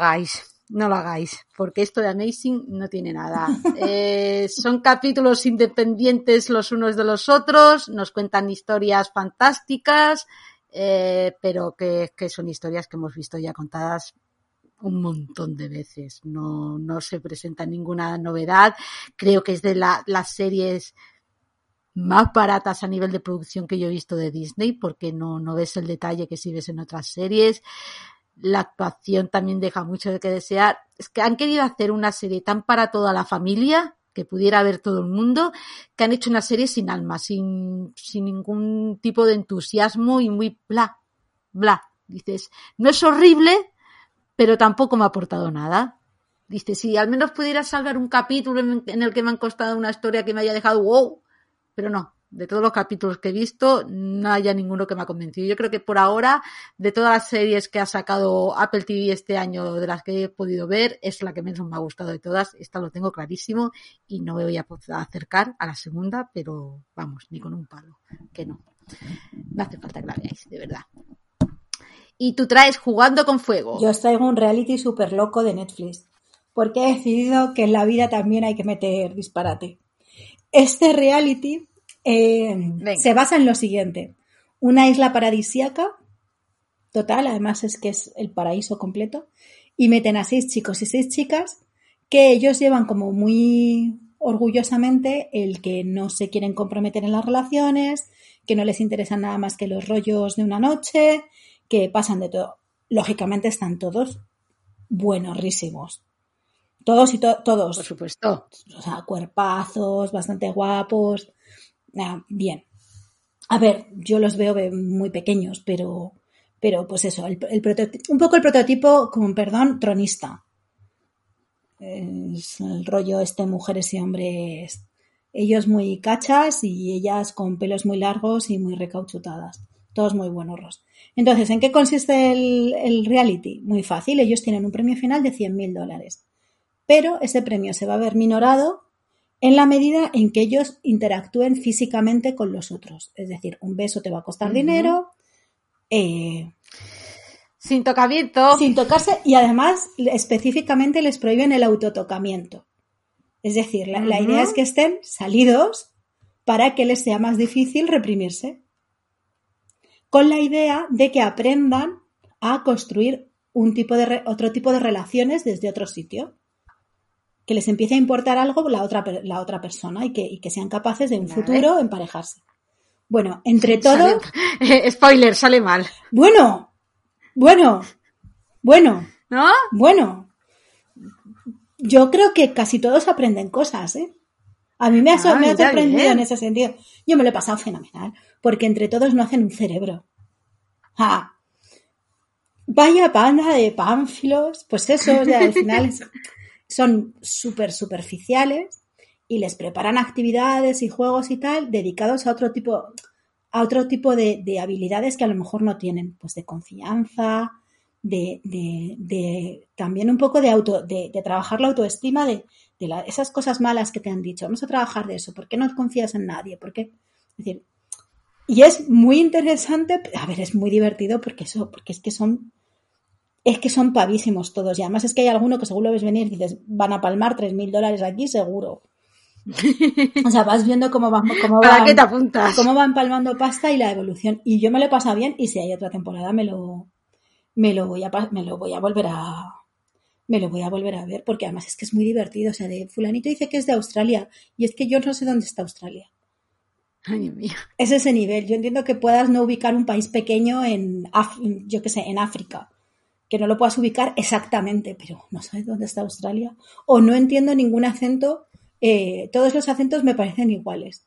A: hagáis, porque esto de Amazing no tiene nada. Son capítulos independientes los unos de los otros, nos cuentan historias fantásticas, pero que son historias que hemos visto ya contadas un montón de veces. No se presenta ninguna novedad. Creo que es de las series más baratas a nivel de producción que yo he visto de Disney, porque no ves el detalle que sí ves en otras series. La actuación también deja mucho de que desear. Es que han querido hacer una serie tan para toda la familia, que pudiera ver todo el mundo, que han hecho una serie sin alma, sin ningún tipo de entusiasmo y muy bla. Dices, no es horrible, pero tampoco me ha aportado nada. Dices, si al menos pudiera salvar un capítulo en el que me han costado una historia que me haya dejado wow, pero no. De todos los capítulos que he visto, no haya ninguno que me ha convencido. Yo creo que por ahora, de todas las series que ha sacado Apple TV este año, de las que he podido ver, es la que menos me ha gustado de todas. Esta lo tengo clarísimo y no me voy a acercar a la segunda, pero vamos, ni con un palo, que no. No hace falta que la veáis, de verdad. Y tú traes Jugando con Fuego.
B: Yo os traigo un reality súper loco de Netflix, porque he decidido que en la vida también hay que meter disparate. Este reality se basa en lo siguiente: una isla paradisíaca total, además es que es el paraíso completo, y meten a 6 chicos y 6 chicas que ellos llevan como muy orgullosamente el que no se quieren comprometer en las relaciones, que no les interesan nada más que los rollos de una noche, que pasan de todo. Lógicamente están todos buenorrísimos. Todos y todos.
A: Por supuesto.
B: O sea, cuerpazos, bastante guapos. Bien. A ver, yo los veo muy pequeños, pero pues eso, un poco el prototipo, con perdón, tronista. Es el rollo mujeres y hombres, ellos muy cachas y ellas con pelos muy largos y muy recauchutadas. Todos muy buenos. Entonces, ¿en qué consiste el reality? Muy fácil, ellos tienen un premio final de $100.000. Pero ese premio se va a ver minorado en la medida en que ellos interactúen físicamente con los otros. Es decir, un beso te va a costar dinero.
A: Sin tocamiento.
B: Sin tocarse, y además específicamente les prohíben el autotocamiento. Es decir, la idea es que estén salidos para que les sea más difícil reprimirse. Con la idea de que aprendan a construir otro tipo de relaciones desde otro sitio. Que les empiece a importar algo la otra persona y que sean capaces de un futuro emparejarse. Bueno, entre todo...
A: Spoiler, sale mal.
B: Bueno.
A: ¿No?
B: Bueno. Yo creo que casi todos aprenden cosas, ¿eh? A mí me ha sorprendido bien en ese sentido. Yo me lo he pasado fenomenal, porque entre todos no hacen un cerebro. Vaya panda de pánfilos. Pues eso, o sea, al final son súper superficiales y les preparan actividades y juegos y tal dedicados a otro tipo de habilidades que a lo mejor no tienen, pues de confianza, de también un poco de trabajar la autoestima de esas cosas malas que te han dicho. Vamos a trabajar de eso. ¿Por qué no confías en nadie? ¿Por qué? Es decir, y es muy interesante, a ver, es muy divertido porque es que son pavísimos todos. Y además es que hay alguno que según lo ves venir dices, van a palmar $3.000 aquí seguro. O sea, vas viendo cómo
A: ¿Para qué te apuntas?
B: Cómo van palmando pasta y la evolución. Y yo me lo he pasado bien, y si hay otra temporada me lo voy a volver a ver, porque además es que es muy divertido. O sea, de fulanito dice que es de Australia y es que yo no sé dónde está Australia.
A: Ay, Dios mío.
B: Es ese nivel. Yo entiendo que puedas no ubicar un país pequeño en África, que no lo puedas ubicar exactamente, pero no sabes dónde está Australia. O no entiendo ningún acento. Todos los acentos me parecen iguales.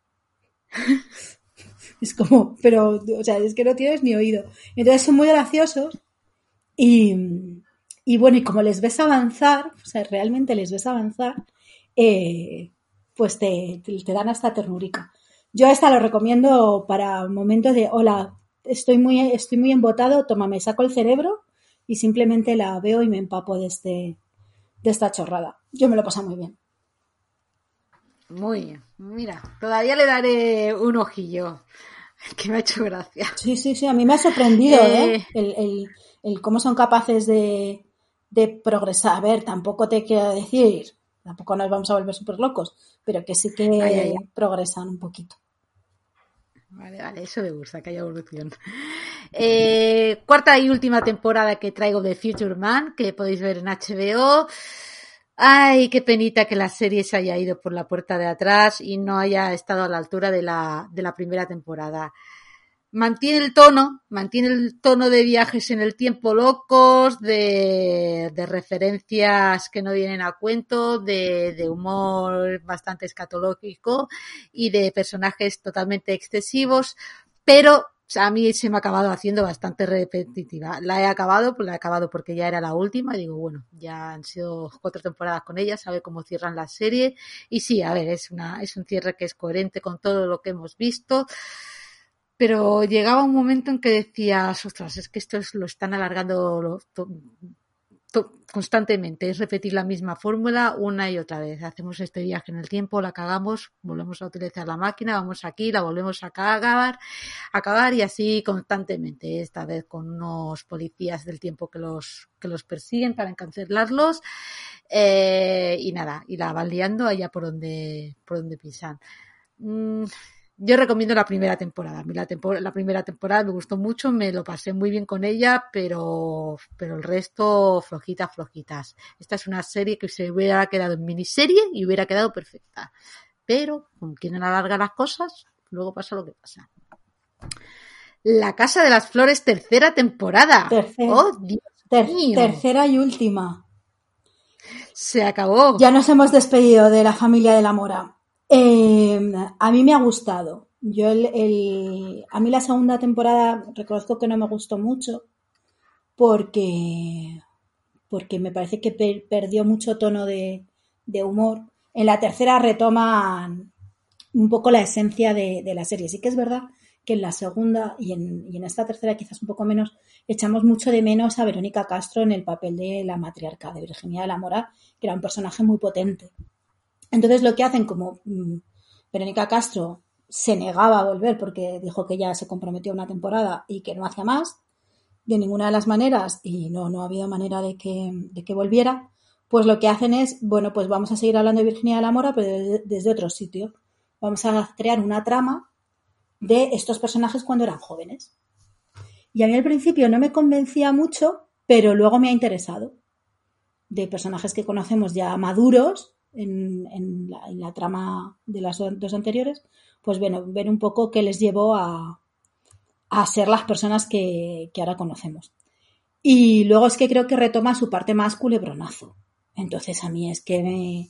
B: Es como, pero, o sea, es que no tienes ni oído. Entonces son muy graciosos y Y bueno, y como les ves avanzar, o sea, realmente les ves avanzar, pues te dan hasta ternurica. Yo esta lo recomiendo para momentos de, hola, estoy muy embotado, toma, me saco el cerebro y simplemente la veo y me empapo de esta chorrada. Yo me lo paso muy bien.
A: Muy bien. Mira, todavía le daré un ojillo, que me ha hecho gracia.
B: Sí, a mí me ha sorprendido, el cómo son capaces de progresar. A ver, tampoco te quiero decir, tampoco nos vamos a volver súper locos, pero que sí que progresan un poquito.
A: Vale, eso me gusta, que haya evolución. Cuarta y última temporada que traigo de Future Man, que podéis ver en HBO. Ay, qué penita que la serie se haya ido por la puerta de atrás y no haya estado a la altura de la primera temporada. Mantiene el tono de viajes en el tiempo locos, de referencias que no vienen a cuento, de humor bastante escatológico y de personajes totalmente excesivos, pero a mí se me ha acabado haciendo bastante repetitiva. La he acabado porque ya era la última y digo, bueno, ya han sido 4 temporadas con ella, sabe cómo cierran la serie y sí, a ver, es un cierre que es coherente con todo lo que hemos visto. Pero llegaba un momento en que decías, ostras, es que lo están alargando constantemente, es repetir la misma fórmula una y otra vez. Hacemos este viaje en el tiempo, la cagamos, volvemos a utilizar la máquina, vamos aquí, la volvemos a acabar y así constantemente. Esta vez con unos policías del tiempo que los persiguen para encarcelarlos y nada, y la van liando allá por donde pisan. Yo recomiendo la primera temporada. A mí la primera temporada me gustó mucho, me lo pasé muy bien con ella, pero el resto flojitas. Esta es una serie que se hubiera quedado en miniserie y hubiera quedado perfecta. Pero como quieren alargar las cosas, luego pasa lo que pasa. La Casa de las Flores, tercera temporada. ¡Oh, Dios mío!
B: Tercera y última.
A: Se acabó.
B: Ya nos hemos despedido de la familia de la Mora. A mí me ha gustado. A mí la segunda temporada reconozco que no me gustó mucho porque me parece que perdió mucho tono de humor. En la tercera retoman un poco la esencia de la serie. Sí que es verdad que en la segunda y en esta tercera quizás un poco menos, echamos mucho de menos a Verónica Castro en el papel de la matriarca de Virginia de la Mora, que era un personaje muy potente. Entonces lo que hacen, como Verónica Castro se negaba a volver porque dijo que ya se comprometió a una temporada y que no hacía más de ninguna de las maneras y no ha habido manera de que volviera, pues lo que hacen es, bueno, pues vamos a seguir hablando de Virginia de la Mora, pero desde otro sitio. Vamos a crear una trama de estos personajes cuando eran jóvenes. Y a mí al principio no me convencía mucho, pero luego me ha interesado. De personajes que conocemos ya maduros en la trama de las dos anteriores, pues bueno, ver un poco qué les llevó a ser las personas que ahora conocemos. Y luego es que creo que retoma su parte más culebronazo. Entonces a mí es que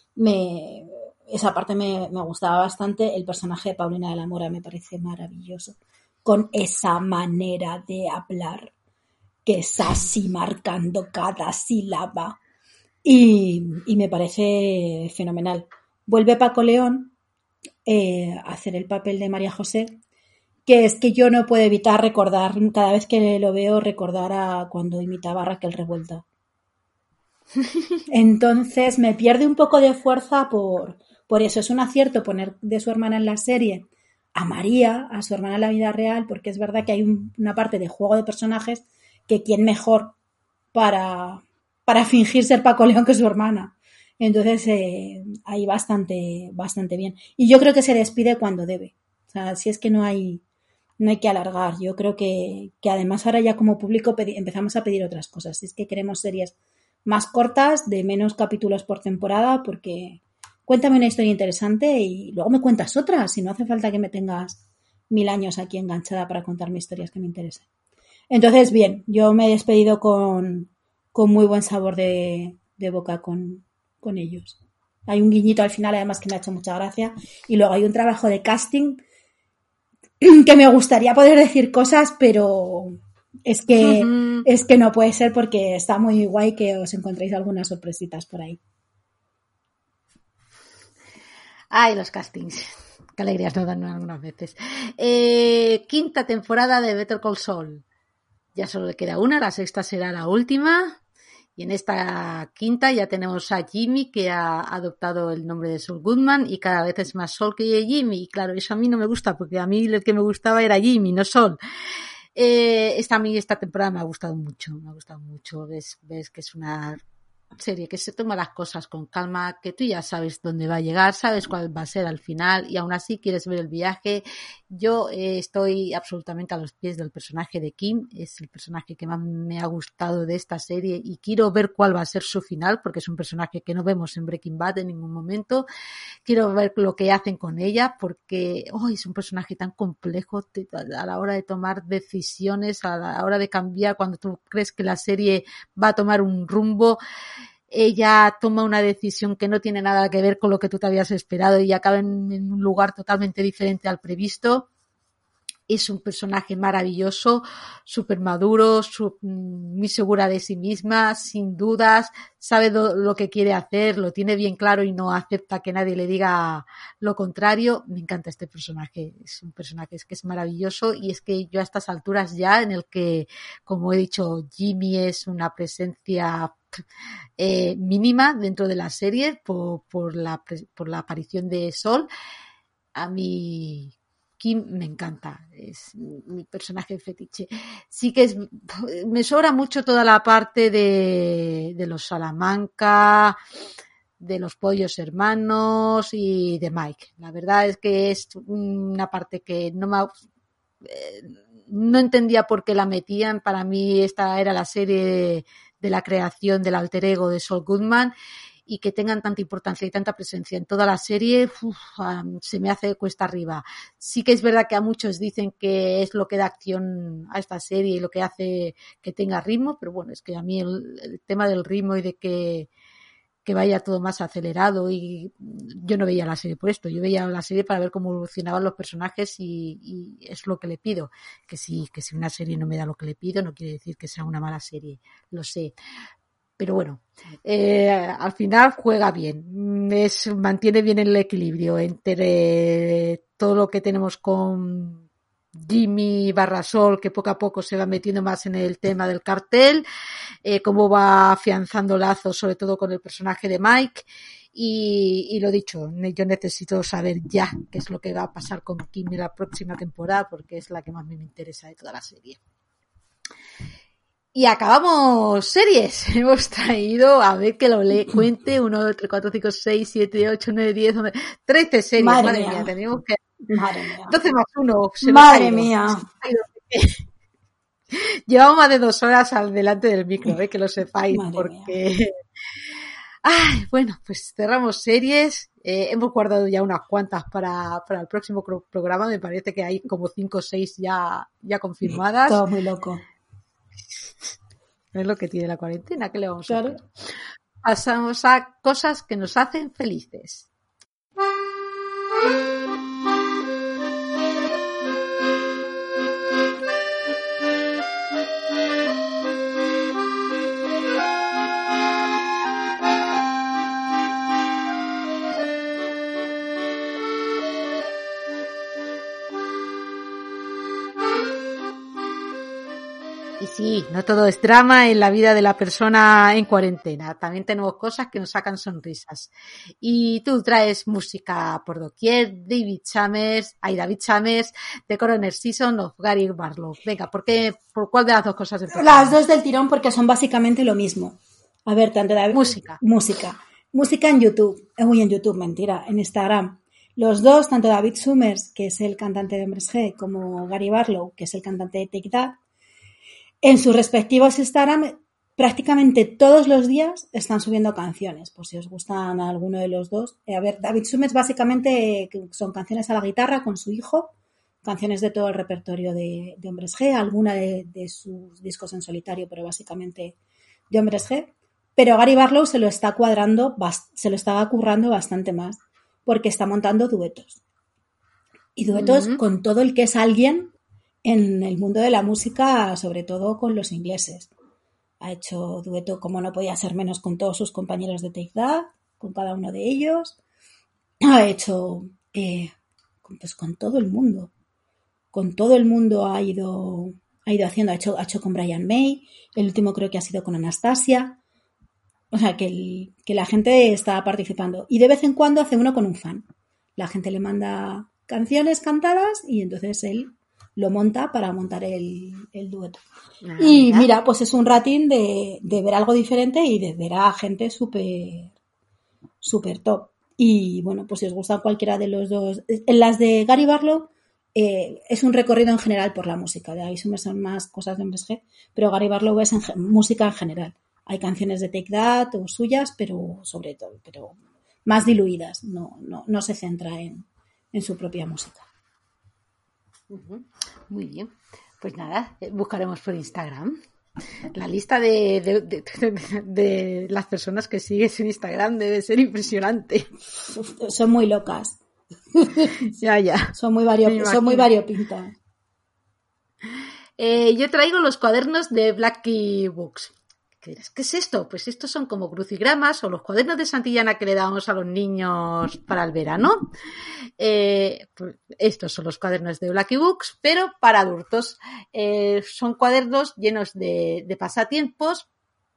B: esa parte me gustaba bastante. El personaje de Paulina de la Mora me parece maravilloso. Con esa manera de hablar que es así marcando cada sílaba. Y me parece fenomenal. Vuelve Paco León a hacer el papel de María José, que es que yo no puedo evitar recordar, cada vez que lo veo, recordar a cuando imitaba a Raquel Revuelta. Entonces me pierde un poco de fuerza por eso. Es un acierto poner de su hermana en la serie a María, a su hermana en la vida real, porque es verdad que hay una parte de juego de personajes que quién mejor para fingir ser Paco León que su hermana. Entonces ahí bastante bien. Y yo creo que se despide cuando debe. O sea, si es que no hay que alargar. Yo creo que además ahora ya como público empezamos a pedir otras cosas. Si es que queremos series más cortas, de menos capítulos por temporada, porque cuéntame una historia interesante y luego me cuentas otras. Si no hace falta que me tengas 1000 años aquí enganchada para contarme historias que me interesen. Entonces, bien, yo me he despedido con muy buen sabor de boca con ellos. Hay un guiñito al final, además, que me ha hecho mucha gracia. Y luego hay un trabajo de casting que me gustaría poder decir cosas, pero Es que no puede ser porque está muy guay que os encontréis algunas sorpresitas por ahí.
A: Ay, los castings. Qué alegrías nos dan algunas veces. Quinta temporada de Better Call Saul. Ya solo le queda una, la sexta será la última. Y en esta quinta ya tenemos a Jimmy, que ha adoptado el nombre de Saul Goodman y cada vez es más Saul que Jimmy. Y claro, eso a mí no me gusta, porque a mí el que me gustaba era Jimmy, no Saul. A mí esta temporada me ha gustado mucho. Ves que es una serie que se toma las cosas con calma, que tú ya sabes dónde va a llegar, sabes cuál va a ser al final y aún así quieres ver el viaje. Yo estoy absolutamente a los pies del personaje de Kim, es el personaje que más me ha gustado de esta serie y quiero ver cuál va a ser su final, porque es un personaje que no vemos en Breaking Bad en ningún momento. Quiero ver lo que hacen con ella, porque es un personaje tan complejo a la hora de tomar decisiones, a la hora de cambiar, cuando tú crees que la serie va a tomar un rumbo, ella toma una decisión que no tiene nada que ver con lo que tú te habías esperado y acaba en un lugar totalmente diferente al previsto. Es un personaje maravilloso, súper maduro, muy segura de sí misma, sin dudas, sabe lo que quiere hacer, lo tiene bien claro y no acepta que nadie le diga lo contrario. Me encanta este personaje, es un personaje que es maravilloso y es que yo a estas alturas ya en el que, como he dicho, Jimmy es una presencia mínima dentro de la serie por la aparición de Sol, a mí Kim me encanta, es mi personaje fetiche. Sí que me sobra mucho toda la parte de los Salamanca, de los pollos hermanos y de Mike. La verdad es que es una parte que no entendía por qué la metían. Para mí esta era la serie de la creación del alter ego de Saul Goodman, y que tengan tanta importancia y tanta presencia en toda la serie, se me hace cuesta arriba. Sí que es verdad que a muchos dicen que es lo que da acción a esta serie y lo que hace que tenga ritmo, pero bueno, es que a mí el tema del ritmo y de que vaya todo más acelerado, y yo no veía la serie por esto, yo veía la serie para ver cómo evolucionaban los personajes y es lo que le pido. Que si una serie no me da lo que le pido, no quiere decir que sea una mala serie, lo sé. Pero bueno, al final juega bien, mantiene bien el equilibrio entre todo lo que tenemos con Jimmy Barrasol, que poco a poco se va metiendo más en el tema del cartel, cómo va afianzando lazos, sobre todo con el personaje de Mike, y lo dicho, yo necesito saber ya qué es lo que va a pasar con Kim en la próxima temporada, porque es la que más me interesa de toda la serie. Y acabamos series. Hemos traído, a ver que lo cuente, 1, 2, 3, 4, 5, 6, 7, 8, 9, 10, 11, 13 series. Madre mía, tenemos que...
B: Madre mía.
A: 12 más 1.
B: Madre mía.
A: Llevamos más de 2 horas al delante del micro, que lo sepáis, madre porque... Mía. Ay, bueno, pues cerramos series. Hemos guardado ya unas cuantas para el próximo programa. Me parece que hay como 5 o 6 ya confirmadas.
B: Todo muy loco.
A: Es lo que tiene la cuarentena, ¿qué le vamos a hacer? Pasamos a cosas que nos hacen felices. Y sí, no todo es drama en la vida de la persona en cuarentena. También tenemos cosas que nos sacan sonrisas. Y tú traes música por doquier, David Chambers, The Coroner Season of Gary Barlow. Venga, ¿por cuál de las dos cosas empezamos?
B: Las dos del tirón, porque son básicamente lo mismo. A ver, tanto David... Música en YouTube. En YouTube, mentira, en Instagram. Los dos, tanto David Summers, que es el cantante de Hombres G, como Gary Barlow, que es el cantante de Take That, en sus respectivos Instagram, prácticamente todos los días están subiendo canciones, por si os gustan alguno de los dos. A ver, David Summers básicamente son canciones a la guitarra con su hijo, canciones de todo el repertorio de Hombres G, alguna de sus discos en solitario, pero básicamente de Hombres G. Pero Gary Barlow se lo estaba currando bastante más, porque está montando duetos. Y duetos con todo el que es alguien en el mundo de la música, sobre todo con los ingleses. Ha hecho dueto, como no podía ser menos, con todos sus compañeros de Take That, con cada uno de ellos. Ha hecho pues con todo el mundo. Con todo el mundo ha ido haciendo. Ha hecho con Brian May. El último creo que ha sido con Anastasia. O sea, que la gente está participando. Y de vez en cuando hace uno con un fan. La gente le manda canciones cantadas y entonces él lo monta para montar el dueto. Y mira, pues es un ratín de ver algo diferente y de ver a gente súper top. Y bueno, pues si os gusta cualquiera de los dos. En las de Gary Barlow es un recorrido en general por la música. De ahí son más cosas de hombres G, pero Gary Barlow es música en general. Hay canciones de Take That o suyas, pero sobre todo, pero más diluidas. No se centra en su propia música.
A: Muy bien. Pues nada, buscaremos por Instagram. La lista de las personas que sigues en Instagram debe ser impresionante.
B: Son muy locas.
A: Ya.
B: Son muy variopintas.
A: Yo traigo los cuadernos de Blackie Books. ¿Qué es esto? Pues estos son como crucigramas o los cuadernos de Santillana que le damos a los niños para el verano. Pues estos son los cuadernos de Blackie Books, pero para adultos. Son cuadernos llenos de pasatiempos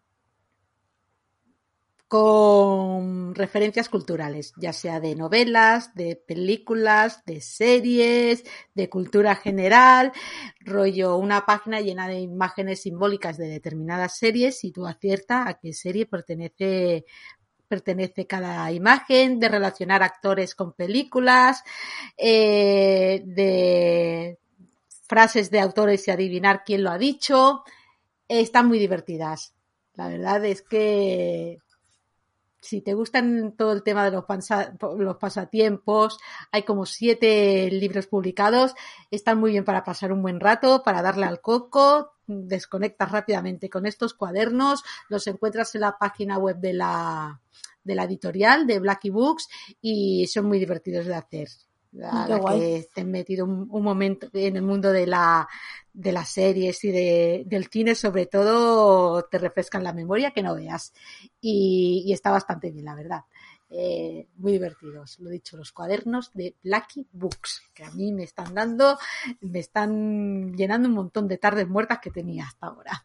A: con referencias culturales, ya sea de novelas, de películas, de series, de cultura general, rollo una página llena de imágenes simbólicas de determinadas series y tú aciertas a qué serie pertenece cada imagen, de relacionar actores con películas, de frases de autores y adivinar quién lo ha dicho. Están muy divertidas. La verdad es que si te gustan todo el tema de los pasatiempos, hay como 7 libros publicados, están muy bien para pasar un buen rato, para darle al coco, desconectas rápidamente con estos cuadernos, los encuentras en la página web de la editorial de Blackie Books y son muy divertidos de hacer. Que estén metido un momento en el mundo de las series y del cine, sobre todo, te refrescan la memoria que no veas. Y está bastante bien, la verdad. Muy divertidos. Lo dicho, los cuadernos de Blackie Books, que a mí me están llenando un montón de tardes muertas que tenía hasta ahora.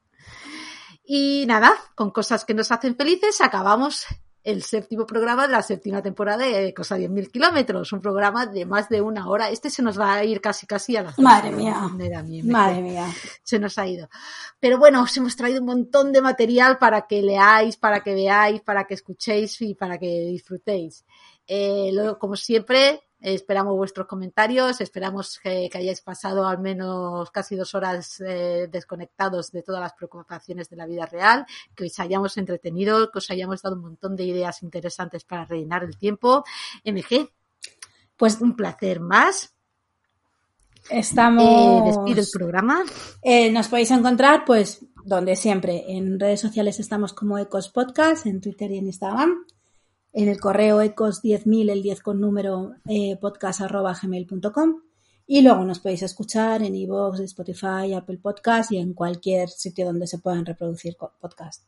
A: Y nada, con cosas que nos hacen felices, acabamos el 7º programa de la 7ª temporada de Cosa 10.000 kilómetros, un programa de más de 1 hora. Este se nos va a ir casi a las 2.
B: Madre mía.
A: Se nos ha ido. Pero bueno, os hemos traído un montón de material para que leáis, para que veáis, para que escuchéis y para que disfrutéis. Luego, como siempre, esperamos vuestros comentarios, esperamos que hayáis pasado al menos casi 2 horas desconectados de todas las preocupaciones de la vida real, que os hayamos entretenido, que os hayamos dado un montón de ideas interesantes para rellenar el tiempo. MG, pues un placer más. Despido el programa.
B: Nos podéis encontrar pues donde siempre, en redes sociales estamos como Ecos Podcast, en Twitter y en Instagram. En el correo ecos10.000, el 10 con número, podcast@gmail.com. Y luego nos podéis escuchar en iVoox, Spotify, Apple Podcast y en cualquier sitio donde se puedan reproducir podcasts.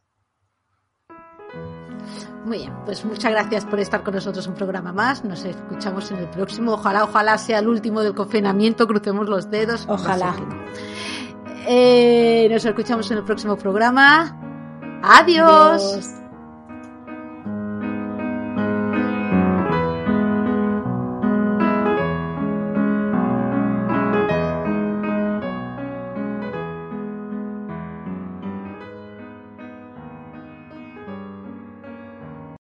A: Muy bien, pues muchas gracias por estar con nosotros un programa más. Nos escuchamos en el próximo. Ojalá sea el último del confinamiento. Crucemos los dedos.
B: Ojalá.
A: Nos escuchamos en el próximo programa. Adiós.